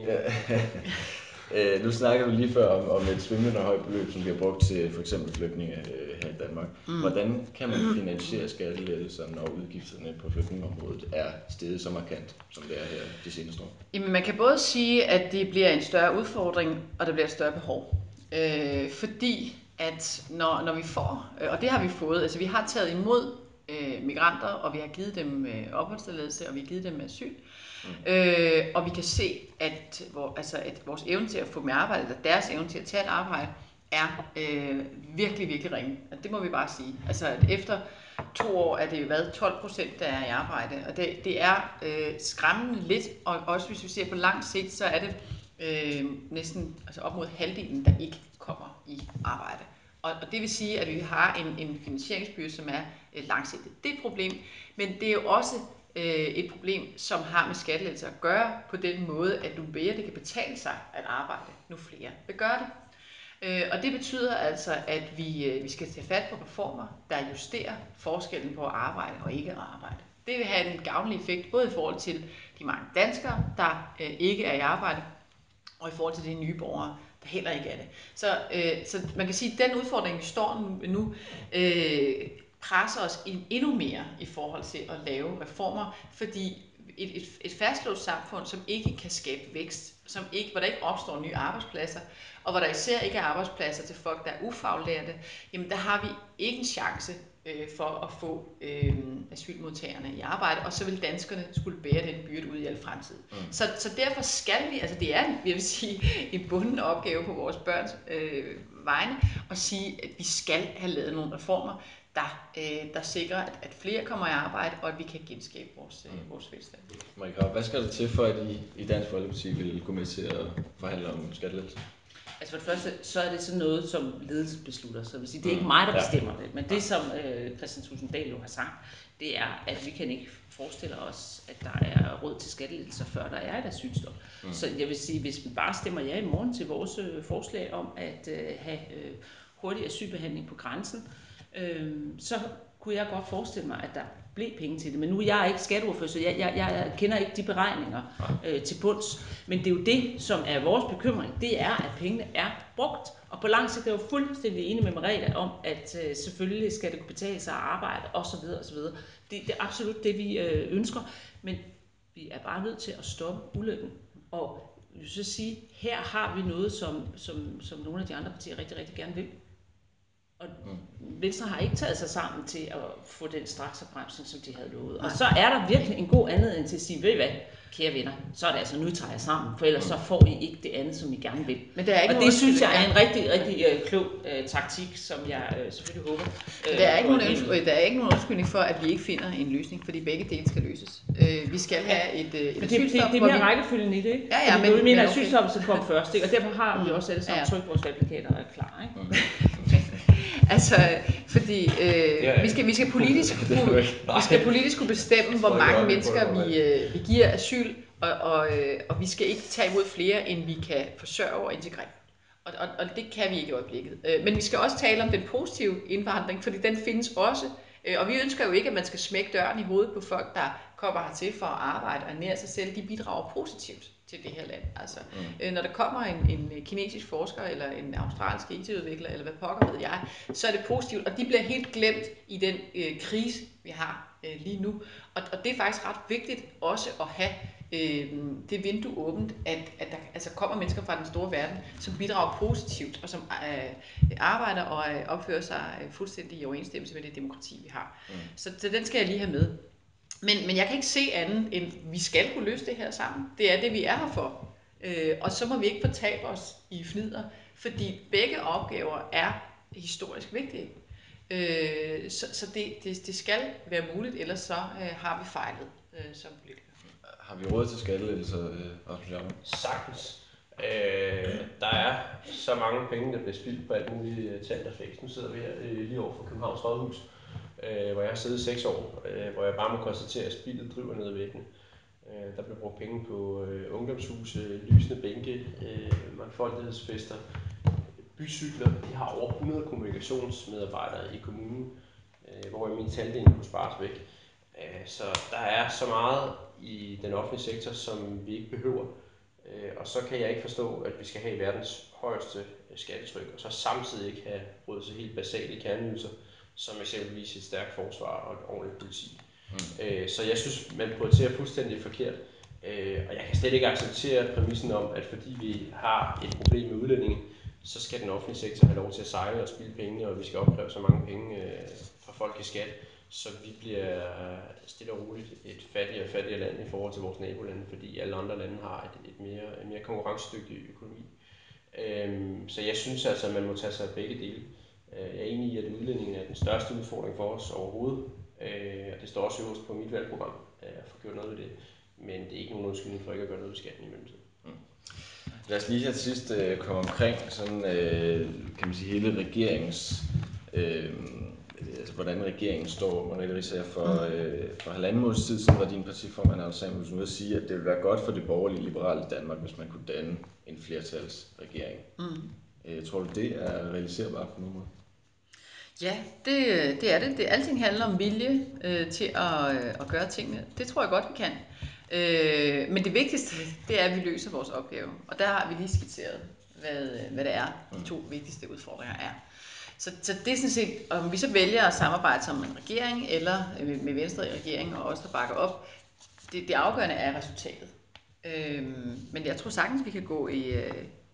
Ja. uh, nu snakkede vi lige før om, om et svimlende højt beløb, som bliver brugt til for eksempel flygtninge uh, her i Danmark. Mm. Hvordan kan man finansiere skattelettelser, når udgifterne på flygtningeområdet er steget så markant, som det er her de seneste år? Jamen, man kan både sige, at det bliver en større udfordring, og der bliver et større behov. Øh, fordi at når, når vi får, og det har vi fået, altså vi har taget imod øh, migranter, og vi har givet dem øh, opholdstilladelse, og vi har givet dem asyl. Mm. Øh, og vi kan se, at, hvor, altså, at vores evne til at få dem i arbejde, eller deres evne til at tage et arbejde, er øh, virkelig, virkelig ringe. Og det må vi bare sige. Altså, at efter to år er det jo været tolv procent, der er i arbejde. Og det, det er øh, skræmmende lidt, og også hvis vi ser på lang sigt, så er det øh, næsten altså op mod halvdelen, der ikke kommer i arbejde. Og, og det vil sige, at vi har en, en finansieringsbyrde, som er øh, langsigtet. Det er et problem, men det er jo også øh, et problem, som har med skattelettelser at gøre på den måde, at nu mere det kan betale sig at arbejde, nu flere vil gøre det. Øh, og det betyder altså, at vi, øh, vi skal tage fat på reformer, der justerer forskellen på at arbejde og ikke at arbejde. Det vil have en gavnlig effekt, både i forhold til de mange danskere, der øh, ikke er i arbejde, og i forhold til de nye borgere, der heller ikke er det. Så, øh, så man kan sige, at den udfordring, vi står nu, nu øh, presser os endnu mere i forhold til at lave reformer, fordi et, et, et fastlåst samfund, som ikke kan skabe vækst, som ikke, hvor der ikke opstår nye arbejdspladser, og hvor der især ikke er arbejdspladser til folk, der er ufaglærte, jamen der har vi ikke en chance øh, for at få øh, asylmodtagerne i arbejde, og så vil danskerne skulle bære den byrde ud i al fremtid. Mm. Så, så derfor skal vi, altså det er jeg vil sige, en bunden opgave på vores børns øh, vegne, at sige, at vi skal have lavet nogle reformer, der, øh, der sikrer, at, at flere kommer i arbejde, og at vi kan genskabe vores, øh, vores velstand. Marika, hvad skal der til for, at I i Dansk Folkeparti vil gå med til at forhandle om skattelettelser? Altså for det første, så er det sådan noget, som ledelsen beslutter. Så vil sige, det er ikke mig, der bestemmer det. Men det, som øh, Kristian Thulesen Dahl jo har sagt, det er, at vi kan ikke forestille os, at der er råd til skattelettelser, før der er et asylstop. Mm. Så jeg vil sige, hvis vi bare stemmer ja i morgen til vores øh, forslag om at øh, have øh, hurtig asylbehandling på grænsen, øh, så kunne jeg godt forestille mig, at der blev penge til det. Men nu er jeg ikke skatteordfører, så jeg, jeg, jeg kender ikke de beregninger øh, til bunds. Men det er jo det, som er vores bekymring. Det er, at pengene er brugt. Og på lang sigt er jeg jo fuldstændig enig med Merete om, at øh, selvfølgelig skal det kunne betale sig at arbejde osv. osv. Det, det er absolut det, vi øh, ønsker. Men vi er bare nødt til at stoppe ulykken. Og jo så sige, her har vi noget, som, som, som nogle af de andre partier rigtig, rigtig gerne vil. Og Venstre har ikke taget sig sammen til at få den straksopbremsning, som de havde lovet. Og så er der virkelig en god anledning til at sige, ved I hvad, kære venner, så er det altså, nu tager jeg sammen, for ellers så får I ikke det andet, som I gerne vil. Men der er ikke og det synes jeg er en rigtig, rigtig uh, klog uh, taktik, som jeg uh, selvfølgelig håber. Uh, der, er ikke nogen undskyld, der er ikke nogen undskyldning for, at vi ikke finder en løsning, fordi begge dele skal løses. Uh, vi skal have et, uh, et det, det, det, det er mere vi... rækkefølgen i det, ikke? Ja, ja, men, men, vi mener, men at asylstoppet skal komme først, ikke? Og derfor har vi også alle sammen ja. trykt vores valgplakater og er klar, ikke? Altså, fordi øh, vi, skal, vi, skal politisk kunne, vi skal politisk kunne bestemme, hvor mange mennesker vi, øh, vi giver asyl, og, og, øh, og vi skal ikke tage imod flere, end vi kan forsørge og integrere. Og, og, og det kan vi ikke i øjeblikket. Øh, men vi skal også tale om den positive indvandring, fordi den findes også. Øh, og vi ønsker jo ikke, at man skal smække døren i hovedet på folk, der kommer hertil for at arbejde og ernære sig selv. De bidrager positivt til det her land. Altså, mm. øh, når der kommer en, en kinesisk forsker, eller en australsk I T-udvikler, eller hvad pokker ved jeg, så er det positivt, og de bliver helt glemt i den øh, krise, vi har øh, lige nu. Og, og det er faktisk ret vigtigt også at have øh, det vindue åbent, at, at der altså kommer mennesker fra den store verden, som bidrager positivt, og som øh, arbejder og øh, opfører sig øh, fuldstændig i overensstemmelse med det demokrati, vi har. Mm. Så, så den skal jeg lige have med. Men, men jeg kan ikke se andet, end vi skal kunne løse det her sammen. Det er det, vi er her for. Øh, og så må vi ikke fortabe os i fnider, fordi begge opgaver er historisk vigtige. Øh, så så det, det, det skal være muligt, ellers så øh, har vi fejlet øh, som politikere. Har vi råd til skattelettelser, Rasmus Jarlov? Sagtens. Øh, der er så mange penge, der bliver spildt på alt muligt tand og fæks. Nu sidder vi her øh, lige over for Københavns Rådhus, øh, hvor jeg har siddet i seks år, øh, hvor jeg bare må konstatere, at spildet driver ned ad væggene. Øh, der bliver brugt penge på øh, ungdomshuse, lysende bænke, øh, mangfoldighedsfester, bycykler. De har over hundrede kommunikationsmedarbejdere i kommunen, øh, hvor min halvdelen kunne spares væk. Øh, så der er så meget i den offentlige sektor, som vi ikke behøver. Øh, og så kan jeg ikke forstå, at vi skal have verdens højeste skattetryk, og så samtidig ikke have råd til helt basale kerneydelser, som eksempelvis et stærkt forsvar og et ordentligt politi. Mm. Øh, så jeg synes, man prioriterer fuldstændig forkert. Øh, og jeg kan slet ikke acceptere præmissen om, at fordi vi har et problem med udlændinge, så skal den offentlige sektor have lov til at sejle og spilde penge, og vi skal opkræve så mange penge øh, fra folk i skat, så vi bliver stille og roligt et fattigere og fattigere land i forhold til vores nabolande, fordi alle andre lande har et, et mere, en mere konkurrencedygtig økonomi. Øhm, så jeg synes altså, at man må tage sig af begge dele. Jeg er enig i, at udlændingen er den største udfordring for os overhovedet, øh, og det står også øverst på mit valgprogram at få gjort noget ved det, men det er ikke nogen undskyldning for ikke at gøre noget ved skatten i mellemtiden. Mm. Lad os lige her til sidst øh, komme omkring sådan, øh, kan man sige, hele regeringens, øh, altså hvordan regeringen står. Merete Riisager, for, øh, for halvanden måneds tid siden var din partiformand Anders Samuelsen ude at sige, at det ville være godt for det borgerlige liberale Danmark, hvis man kunne danne en flertalsregering. Mm. Øh, tror du, det er realiserbart på nogen måde? Ja, det, det er det. det. Alting handler om vilje øh, til at, øh, at gøre tingene. Det tror jeg godt, vi kan. Øh, men det vigtigste, det er, at vi løser vores opgave. Og der har vi lige skitseret, hvad, hvad det er, de to vigtigste udfordringer er. Så, så det er sådan set, om vi så vælger at samarbejde som en regering, eller med, med Venstre i regeringen, og os, der bakker op, det, det afgørende er resultatet. Øh, men jeg tror sagtens, vi kan gå i... Øh,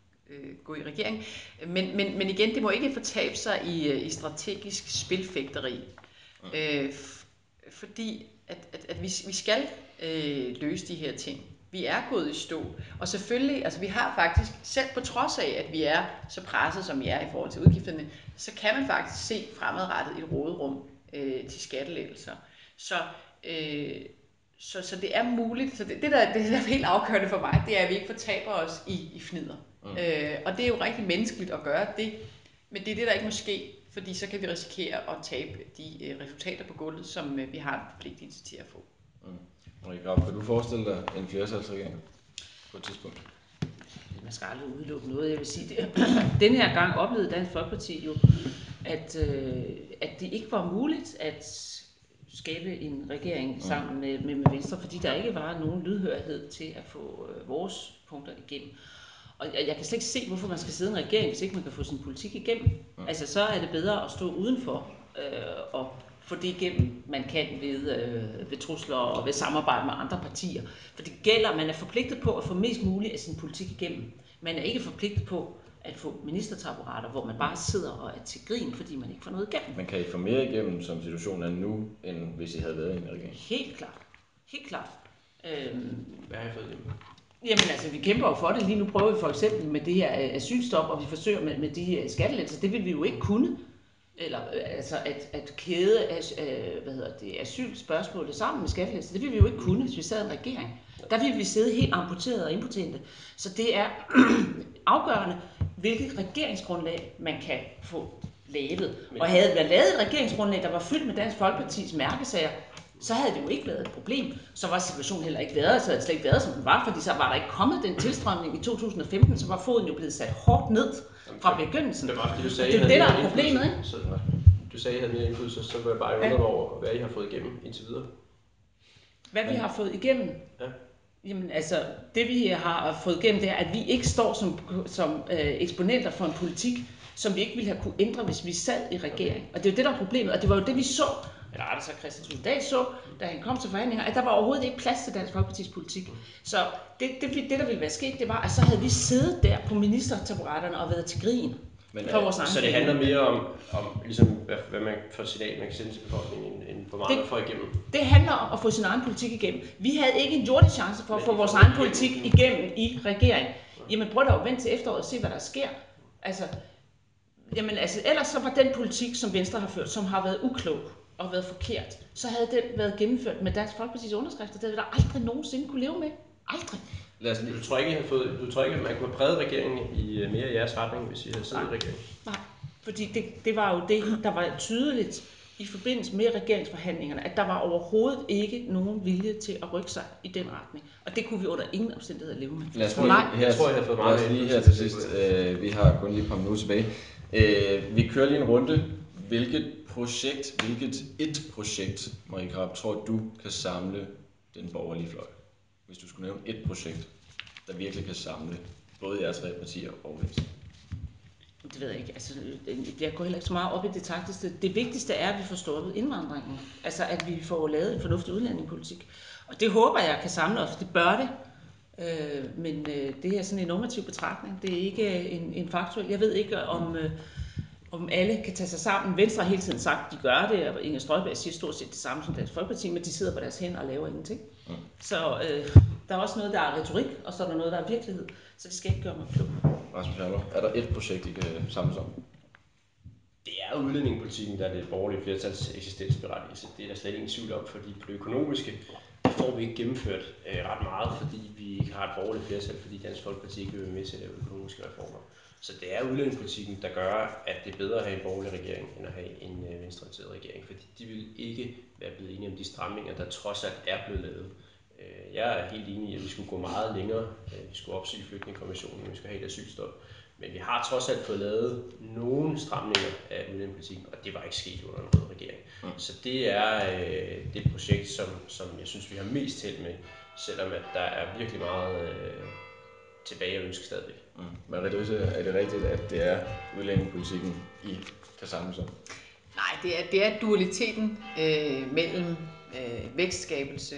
gå i regering. Men, men, men igen, det må ikke fortabe sig i, i strategisk spilfægteri. Mm. Øh, f- fordi at, at, at vi, vi skal øh, løse de her ting. Vi er gået i stå. Og selvfølgelig, altså vi har faktisk, selv på trods af, at vi er så presset, som vi er i forhold til udgifterne, så kan man faktisk se fremadrettet et råderum øh, til skattelettelser. Så, øh, så, så det er muligt. Så det, det, der, det der er helt afgørende for mig, det er, at vi ikke fortaber os i, i fnider. Mm. Øh, og det er jo rigtig menneskeligt at gøre det, men det er det, der ikke må ske, fordi så kan vi risikere at tabe de øh, resultater på gulvet, som øh, vi har en forpligtelse til at få. Mm. Marie Krarup, kan du forestille dig en flertalsregering på et tidspunkt? Man skal aldrig udelukke noget, jeg vil sige. Det. Den her gang oplevede Dansk Folkeparti jo, at, øh, at det ikke var muligt at skabe en regering sammen med, med, med Venstre, fordi der ikke var nogen lydhørhed til at få øh, vores punkter igennem. Og jeg, jeg kan slet ikke se, hvorfor man skal sidde i en regering, hvis ikke man kan få sin politik igennem. Mm. Altså, så er det bedre at stå udenfor øh, og få det igennem, man kan ved, øh, ved trusler og ved samarbejde med andre partier. For det gælder, man er forpligtet på at få mest muligt af sin politik igennem. Man er ikke forpligtet på at få ministertaburetter, hvor man bare sidder og er til grin, fordi man ikke får noget igennem. Man kan I få mere igennem, som situationen er nu, end hvis I havde været i en regering? Helt klart. Helt klart. Øhm, Hvad har I fået igennem? Jamen altså, vi kæmper jo for det. Lige nu prøver vi for eksempel med det her asylstop, og vi forsøger med, med de her skattelettelser. Det vil vi jo ikke kunne. Eller altså at, at kæde as, øh, hvad hedder det, asylspørgsmålet sammen med skattelettelser, det vil vi jo ikke kunne, hvis vi sad i en regering. Der vil vi sidde helt amputeret og impotente. Så det er afgørende, hvilket regeringsgrundlag man kan få lavet. Og havde der lavet et regeringsgrundlag, der var fyldt med Dansk Folkepartis mærkesager, så havde det jo ikke været et problem. Så var situationen heller ikke været, så havde det slet ikke været, som den var, fordi så var der ikke kommet den tilstrømning i to tusind og femten, så var foden jo blevet sat hårdt ned fra begyndelsen. Det var fordi, du sagde, det er det, der er problemet, ikke? Så, du sagde, at I havde mere indflydelse, så vil jeg bare undre mig over, hvad I har fået igennem indtil videre. Hvad vi har fået igennem? Ja. Jamen altså, det vi har fået igennem, det er, at vi ikke står som, som øh, eksponenter for en politik, som vi ikke ville have kunne ændre, hvis vi sad i regering. Og det er jo det, der er problemet, og det var jo det, vi så, eller rettere sagt Kristian Thulesen Dahl så, da han kom til forhandlinger, at der var overhovedet ikke plads til Dansk Folkepartis politik. Så det, det, det der ville være sket, det var, at så havde vi siddet der på ministertaburetterne og været til grin. Men, for vores så det handler mere om, om ligesom, hvad, hvad man får signal, man kan sende til befolkningen, end, end hvor meget man får igennem? Det handler om at få sin egen politik igennem. Vi havde ikke en jordisk chance for at få vores egen politik igennem i regering. Jamen prøv da at vente til efteråret og se, hvad der sker. Altså, jamen, altså, ellers så var den politik, som Venstre har ført, som har været uklog og været forkert, så havde den været gennemført med Dansk Folkepartis underskrifter. Det havde vi da aldrig nogensinde kunne leve med. Aldrig. Lad os lige. Du tror ikke, I havde fået, du tror ikke, at man kunne have præget regeringen i mere i jeres retning, hvis I havde siddet i regeringen? Nej, fordi det, det var jo det, der var tydeligt i forbindelse med regeringsforhandlingerne, at der var overhovedet ikke nogen vilje til at rykke sig i den retning. Og det kunne vi under ingen omstændigheder leve med. Lad os lige, her, jeg tror, jeg har fået meget lige her til sidst. Øh, vi har kun lige et par minutter tilbage. Øh, vi kører lige en runde. Hvilket projekt, hvilket et projekt, Marie Krarup, tror du kan samle den borgerlige fløj? Hvis du skulle nævne et projekt, der virkelig kan samle både jeres tre partier og Venstre. Det ved jeg ikke. Altså, jeg går heller ikke så meget op i det taktiske. Det vigtigste er, at vi får stoppet indvandringen. Altså, at vi får lavet en fornuftig udlændingepolitik. Og det håber jeg kan samle os. Det bør det. Øh, men øh, det er sådan en normativ betragtning. Det er ikke en, en faktuel. Jeg ved ikke, om, øh, om alle kan tage sig sammen. Venstre har hele tiden sagt, at de gør det. Og Inger Støjberg siger stort set det samme som Dansk Folkeparti, men de sidder på deres hænder og laver ingenting. Mm. Så øh, der er også noget, der er retorik, og så er der noget, der er virkelighed. Så det skal ikke gøre mig klog. Rasmus Jarlov, er der et projekt, I kan samles om? Det er udlændingepolitikken, der er det borgerlige flertals eksistensberettigelse. Det er der slet ingen tvivl om, fordi på det økonomiske får vi ikke gennemført øh, ret meget, fordi vi ikke har et borgerligt flertal, fordi Dansk Folkeparti ikke vil være med til at lave økonomiske reformer. Så det er udlændingepolitikken, der gør, at det er bedre at have en borgerlig regering, end at have en øh, venstreorienteret regering, fordi de vil ikke være blevet enige om de stramninger, der trods alt er blevet lavet. Jeg er helt enig i, at vi skulle gå meget længere. Vi skulle opsige flygtningekonventionen, vi skulle have et asylstop. Men vi har trods alt fået lavet nogle stramninger af udlændingepolitikken, og det var ikke sket under en rød regering. Mm. Så det er øh, det projekt, som, som jeg synes, vi har mest held med, selvom at der er virkelig meget øh, tilbage at ønske stadigvæk. Mm. Men er det rigtigt, at det er udlændingepolitikken, I kan samle sig? Nej, det er, det er dualiteten øh, mellem øh, vækstskabelse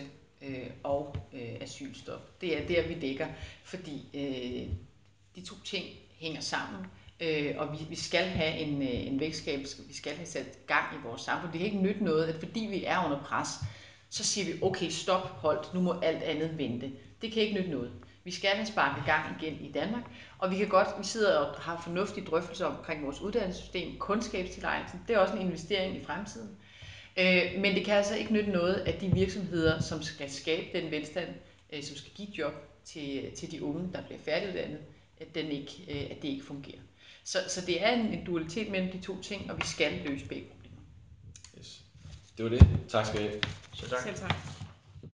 og øh, asylstop. Det er der, vi ligger, fordi øh, de to ting hænger sammen, øh, og vi, vi skal have en, øh, en vækstskabelse, vi skal have sat gang i vores samfund. Det kan ikke nytte noget, at fordi vi er under pres, så siger vi, okay, stop, holdt, nu må alt andet vente. Det kan ikke nytte noget. Vi skal have sparket gang igen i Danmark, og vi kan godt, vi sidder og har fornuftige drøftelser omkring vores uddannelsessystem, kundskabstilegnelsen, det er også en investering i fremtiden. Øh, men det kan altså ikke nytte noget, at de virksomheder, som skal skabe den velstand, øh, som skal give job til, til de unge, der bliver færdiguddannet, at, den ikke, øh, at det ikke fungerer. Så, så det er en, en dualitet mellem de to ting, og vi skal løse begge problemer. Yes. Det var det. Tak skal I have. Så tak. Selv tak.